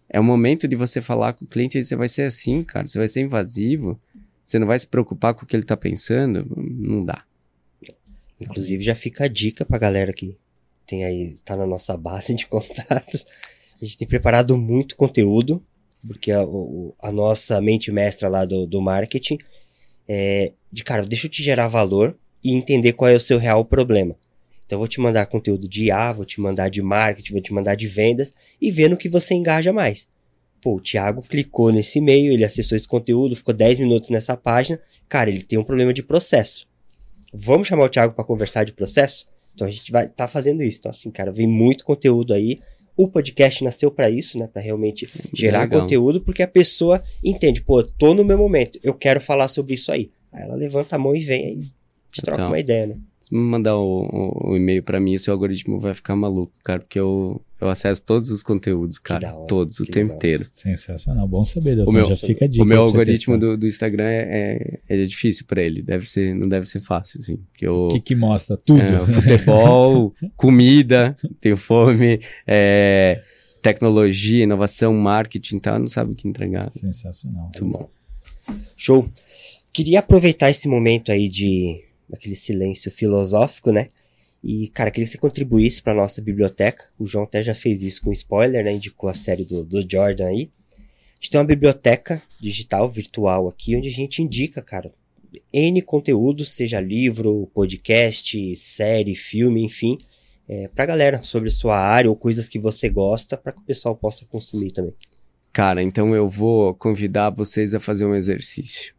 É o momento de você falar com o cliente, você vai ser assim, cara, você vai ser invasivo, você não vai se preocupar com o que ele tá pensando, não dá. Inclusive, já fica a dica pra galera que tem aí, tá na nossa base de contatos. A gente tem preparado muito conteúdo, porque a, o, a nossa mente mestra lá do, do marketing é de, cara, deixa eu te gerar valor e entender qual é o seu real problema. Então, eu vou te mandar conteúdo de I A, vou te mandar de marketing, vou te mandar de vendas e ver no que você engaja mais. Pô, o Thiago clicou nesse e-mail, ele acessou esse conteúdo, ficou dez minutos nessa página. Cara, ele tem um problema de processo. Vamos chamar o Thiago para conversar de processo? Então, a gente vai estar tá fazendo isso. Então, assim, cara, vem muito conteúdo aí. O podcast nasceu para isso, né? Para realmente gerar Legal. conteúdo, porque a pessoa entende, pô, eu tô no meu momento, eu quero falar sobre isso aí. Aí ela levanta a mão e vem aí, te troca Então, uma ideia, né? se me mandar o, o, o e-mail pra mim, o seu algoritmo vai ficar maluco, cara, porque eu, eu acesso todos os conteúdos, cara, da hora, todos, o que tempo legal. inteiro. Sensacional, bom saber, doutor. O meu- Já fica a dica. O meu pra você algoritmo testar. do, do Instagram é, é, é difícil pra ele, deve ser, não deve ser fácil, assim, porque eu... O que que mostra? Tudo. É, futebol, comida, tenho fome, é, tecnologia, inovação, marketing, tá? Não sabe o que entregar. Sensacional. Muito bom. Show. Queria aproveitar esse momento aí de daquele silêncio filosófico, né? E, cara, queria que você contribuísse para nossa biblioteca. O João até já fez isso com spoiler, né? Indicou a série do, do Jordan aí. A gente tem uma biblioteca digital, virtual aqui, onde a gente indica, cara, N conteúdos, seja livro, podcast, série, filme, enfim, é, pra galera sobre sua área ou coisas que você gosta, para que o pessoal possa consumir também. Cara, então eu vou convidar vocês a fazer um exercício.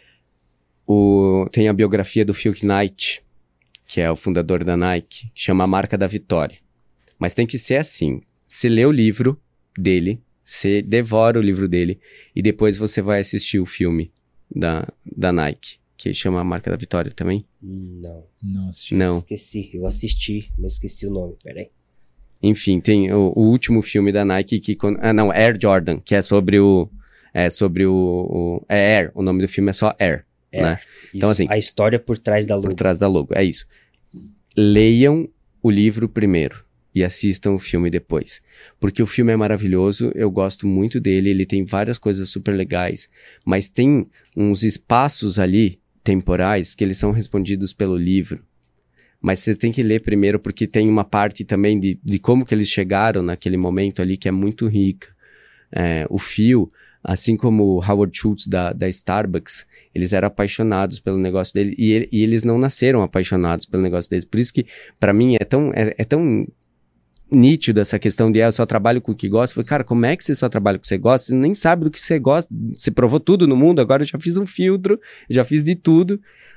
O, tem a biografia do Phil Knight, que é o fundador da Nike, que chama A Marca da Vitória. Mas tem que ser assim, você lê o livro dele, você devora o livro dele, e depois você vai assistir o filme da, da Nike, que chama A Marca da Vitória também. Não, Não assisti. Não. esqueci. Eu assisti, mas esqueci o nome. Peraí. Enfim, tem o, o último filme da Nike que... con- Ah, não, Air Jordan, que é sobre o... É sobre o... o é Air, o nome do filme é só Air, Air. né? Isso, Então, assim, a história por trás da Por logo. trás da logo, é isso. Leiam o livro primeiro e assistam o filme depois. Porque o filme é maravilhoso, eu gosto muito dele, ele tem várias coisas super legais, mas tem uns espaços ali, temporais, que eles são respondidos pelo livro. Mas você tem que ler primeiro, porque tem uma parte também de, de como que eles chegaram naquele momento ali, que é muito rica. É, o Phil, assim como o Howard Schultz da, da Starbucks, eles eram apaixonados pelo negócio dele, e, ele- e eles não nasceram apaixonados pelo negócio deles. Por isso que, pra mim, é tão, é, é tão nítido essa questão de, ah, eu só trabalho com o que gosto. Eu falei, cara, como é que você só trabalha com o que você gosta? Você nem sabe do que você gosta. Você provou tudo no mundo, agora eu já fiz um filtro, já fiz de tudo.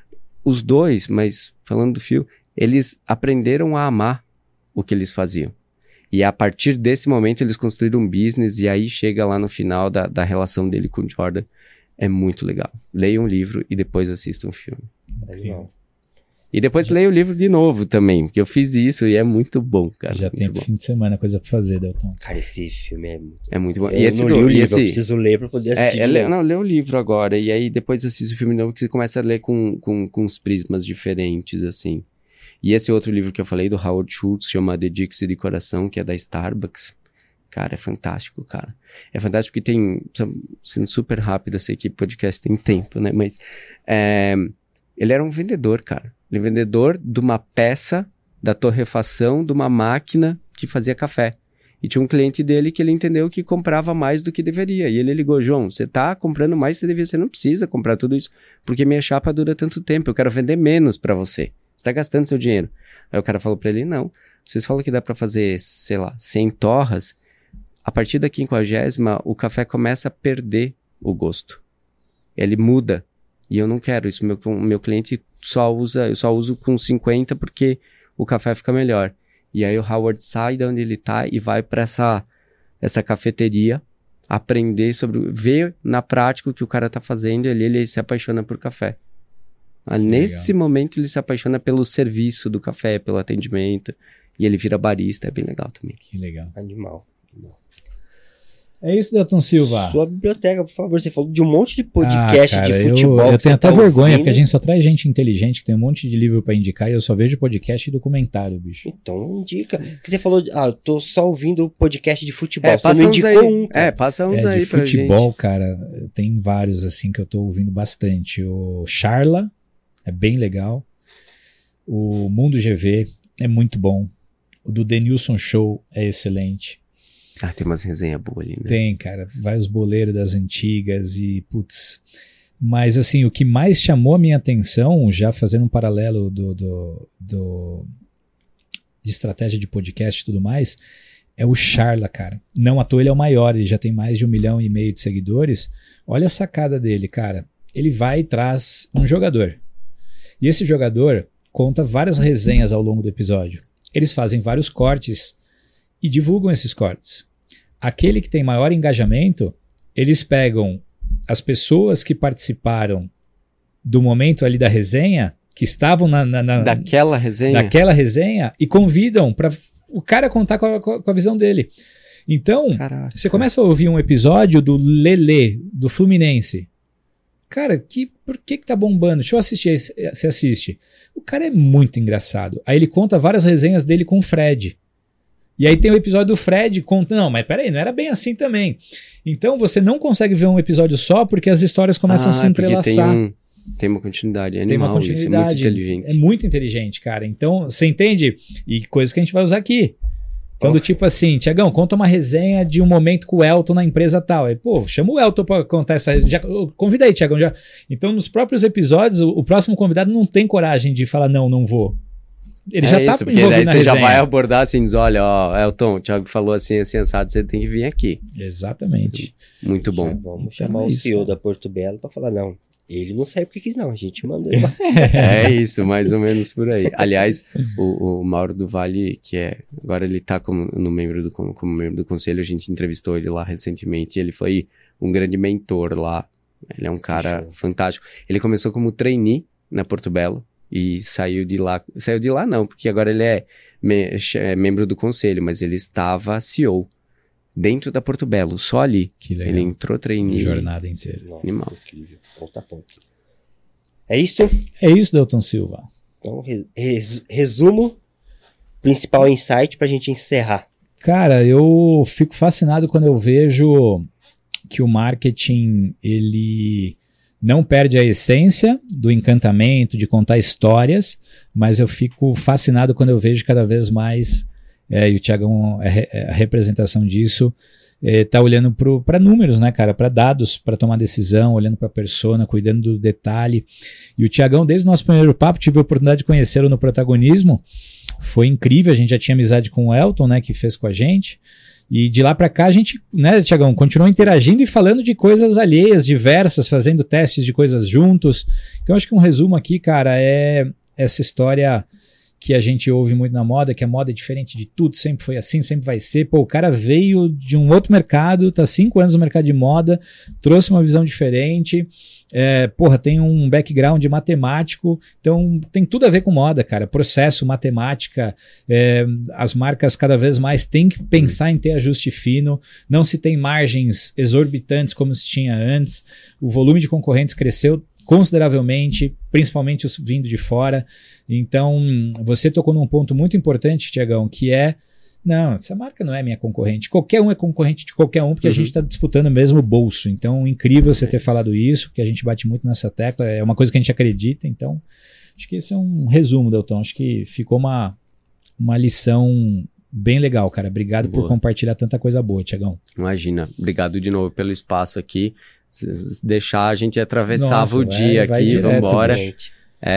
Os dois, mas falando do Phil, eles aprenderam a amar o que eles faziam. E a partir desse momento eles construíram um business, e aí chega lá no final da, da relação dele com o Jordan. É muito legal. Leiam o livro e depois assistam o filme. Legal. E depois leiam o livro de novo também, porque eu fiz isso e é muito bom, cara. Já muito tem bom. fim de semana coisa pra fazer, Delton. Cara, esse filme é muito... É muito bom. Eu E esse não do, li o e livro, esse, eu preciso ler pra poder assistir. É, é de le- novo. não, lê o livro agora, e aí depois assiste o filme de novo, que você começa a ler com, com, com uns prismas diferentes, assim. E esse outro livro que eu falei, do Howard Schultz, chama The Dixie de Coração, que é da Starbucks. Cara, é fantástico, cara. É fantástico porque tem... Sendo super rápido, eu sei que podcast tem tempo, né? Mas é, ele era um vendedor, cara. Ele é vendedor de uma peça da torrefação de uma máquina que fazia café. E tinha um cliente dele que ele entendeu que comprava mais do que deveria. E ele ligou, João, você tá comprando mais do que você devia, você não precisa comprar tudo isso, porque minha chapa dura tanto tempo, eu quero vender menos pra você. Você tá gastando seu dinheiro. Aí o cara falou pra ele, não, vocês falam que dá pra fazer, sei lá, cem torras, a partir da quinquagésima, o café começa a perder o gosto. Ele muda. E eu não quero isso. Meu, meu cliente só usa, eu só uso com cinquenta porque o café fica melhor. E aí o Howard sai de onde ele tá e vai para essa, essa cafeteria aprender sobre, ver na prática o que o cara tá fazendo, e ali ele se apaixona por café. Ah, nesse legal. momento ele se apaixona pelo serviço do café, pelo atendimento, e ele vira barista, é bem legal também. Que legal. Animal. Animal. É isso, Delton Silva. Sua biblioteca, por favor. Você falou de um monte de podcast ah, cara, de futebol. Eu, eu tenho até tá vergonha, ouvindo. porque a gente só traz gente inteligente que tem um monte de livro pra indicar e eu só vejo podcast e documentário, bicho. Então indica. Porque você falou, ah, eu tô só ouvindo podcast de futebol. É, você passa não uns indicou aí. um. Cara. É, passa uns É, aí de pra futebol, gente. cara, tem vários assim que eu tô ouvindo bastante. O Charla é bem legal. O Mundo G V é muito bom. O do Denilson Show é excelente. Ah, tem umas resenhas boas ali, né? Tem, cara, vários boleiros das antigas e, putz. Mas, assim, o que mais chamou a minha atenção, já fazendo um paralelo do, do, do de estratégia de podcast e tudo mais, é o Charla, cara. Não à toa ele é o maior, ele já tem mais de um milhão e meio de seguidores. Olha a sacada dele, cara. Ele vai e traz um jogador. E esse jogador conta várias resenhas ao longo do episódio. Eles fazem vários cortes e divulgam esses cortes. Aquele que tem maior engajamento, eles pegam as pessoas que participaram do momento ali da resenha, que estavam na, na, na Daquela resenha? daquela resenha, e convidam para o cara contar com a, com a visão dele. Então, Caraca. você começa a ouvir um episódio do Lelê, do Fluminense. Cara, que, por que que tá bombando? Deixa eu assistir, você assiste. O cara é muito engraçado. Aí ele conta várias resenhas dele com o Fred. E aí tem o episódio do Fred contando, não, mas peraí, não era bem assim também. Então você não consegue ver um episódio só porque as histórias começam ah, a se entrelaçar. Tem, um, tem uma continuidade, é Tem animal uma continuidade. isso, é muito inteligente. É muito inteligente, cara. Então, você entende? E coisas que a gente vai usar aqui. Quando, tipo assim, Tiagão, conta uma resenha de um momento com o Elton na empresa tal. Aí, pô, chama o Elton pra contar essa. Já, convida aí, Tiagão. Já. Então, nos próprios episódios, o, o próximo convidado não tem coragem de falar, não, não vou. Ele é já isso, tá porque envolvido daí na você resenha. já vai abordar assim, diz, olha, ó, Elton, o Thiago falou assim, assim, assado, você tem que vir aqui. Exatamente. Muito bom. Já vamos Então chamar é o isso, C E O cara. da Porto Belo pra falar, não, ele não sabe porque quis não, a gente mandou ele lá. É isso, mais ou menos por aí. Aliás, o, o Mauro do Vale, que é, agora ele tá como, no membro do, como, como membro do conselho, a gente entrevistou ele lá recentemente, e ele foi um grande mentor lá, ele é um cara Show. fantástico. Ele começou como trainee na Porto Belo, e saiu de lá, saiu de lá não, porque agora ele é, me, é membro do conselho, mas ele estava C E O dentro da Porto Belo, só ali. Que legal. Ele entrou trainee. Jornada inteira. Nossa, Animal. incrível. Ponta a ponta. É isso? É isso, Delton Silva. Então, re- res- resumo, principal insight pra gente encerrar. Cara, eu fico fascinado quando eu vejo que o marketing, ele não perde a essência do encantamento, de contar histórias, mas eu fico fascinado quando eu vejo cada vez mais, é, e o Thiagão é, é a representação disso, é, tá olhando para números, né, cara, para dados, para tomar decisão, olhando para a persona, cuidando do detalhe. E o Thiagão, desde o nosso primeiro papo, tive a oportunidade de conhecê-lo no protagonismo, foi incrível, a gente já tinha amizade com o Elton, né, que fez com a gente. E de lá para cá a gente, né, Thiagão, continuou interagindo e falando de coisas alheias, diversas, fazendo testes de coisas juntos. Então acho que um resumo aqui, cara, é essa história que a gente ouve muito na moda, que a moda é diferente de tudo, sempre foi assim, sempre vai ser. Pô, o cara veio de um outro mercado, tá cinco anos no mercado de moda, trouxe uma visão diferente, é, porra, tem um background matemático, então tem tudo a ver com moda, cara, processo, matemática, é, as marcas cada vez mais têm que pensar em ter ajuste fino, não se tem margens exorbitantes como se tinha antes, o volume de concorrentes cresceu consideravelmente, principalmente os vindo de fora. Então, você tocou num ponto muito importante, Tiagão, que é, não, essa marca não é minha concorrente. Qualquer um é concorrente de qualquer um, porque Uhum. a gente está disputando o mesmo bolso. Então, incrível você ter falado isso, porque a gente bate muito nessa tecla, é uma coisa que a gente acredita. Então, acho que esse é um resumo, Delton. Acho que ficou uma, uma lição bem legal, cara. Obrigado Boa. por compartilhar tanta coisa boa, Tiagão. Imagina, obrigado de novo pelo espaço aqui. Se deixar, a gente atravessava Nossa, o vai- dia vai aqui, direto, vambora. Gente,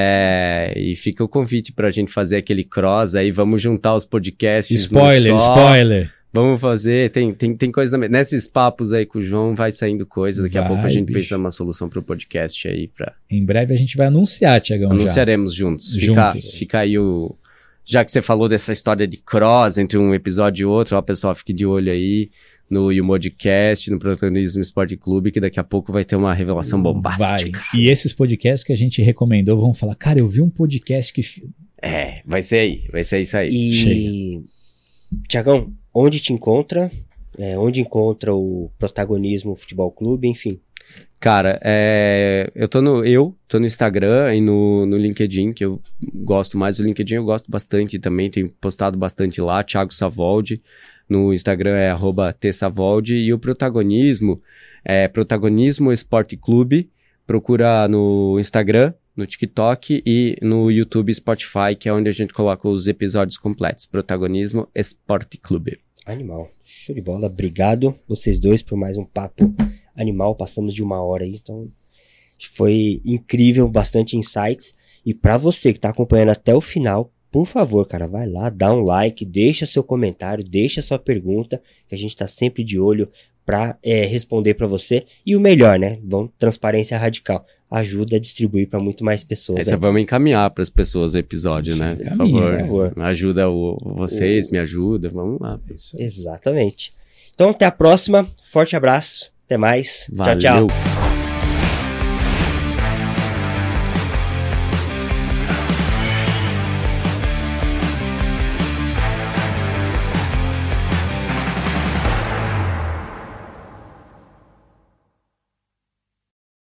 É, e fica o convite pra gente fazer aquele cross aí, vamos juntar os podcasts. num Spoiler, só. spoiler. Vamos fazer, tem, tem, tem coisa também. Nesses papos aí com o João vai saindo coisa. Daqui a Vai, pouco a gente bicho. pensa numa solução pro podcast aí pra. Em breve a gente vai anunciar, Tiagão, já. Anunciaremos juntos. Fica, Juntos. fica aí o. Já que você falou dessa história de cross entre um episódio e outro, ó, pessoal, fique de olho aí no YouModcast, no Protagonismo Esporte Clube, que daqui a pouco vai ter uma revelação Vai. bombástica. E esses podcasts que a gente recomendou vão falar, cara, eu vi um podcast que... fi-" É, vai ser aí, vai ser isso aí. E, Tiagão, onde te encontra? É, onde encontra o Protagonismo Futebol Clube, enfim. Cara, é, eu tô no eu tô no Instagram e no, no LinkedIn, que eu gosto mais do LinkedIn, eu gosto bastante também, tenho postado bastante lá, Thiago Savoldi, no Instagram é arroba tsavoldi, e o Protagonismo é Protagonismo Esporte Clube, procura no Instagram, no TikTok e no YouTube e Spotify, que é onde a gente coloca os episódios completos, Protagonismo Esporte Clube. Animal, show de bola, obrigado vocês dois por mais um papo animal, passamos de uma hora aí, então foi incrível, bastante insights, e para você que tá acompanhando até o final, por favor, cara, vai lá, dá um like, deixa seu comentário, deixa sua pergunta, que a gente tá sempre de olho para é, responder para você, e o melhor, né, vamos, transparência radical, ajuda a distribuir para muito mais pessoas. Essa vamos encaminhar para as pessoas o episódio, né, por favor, por favor. Ajuda o, vocês, o... me ajuda, vamos lá. Exatamente. Então até a próxima, forte abraço. Até mais. Valeu. Tchau, tchau.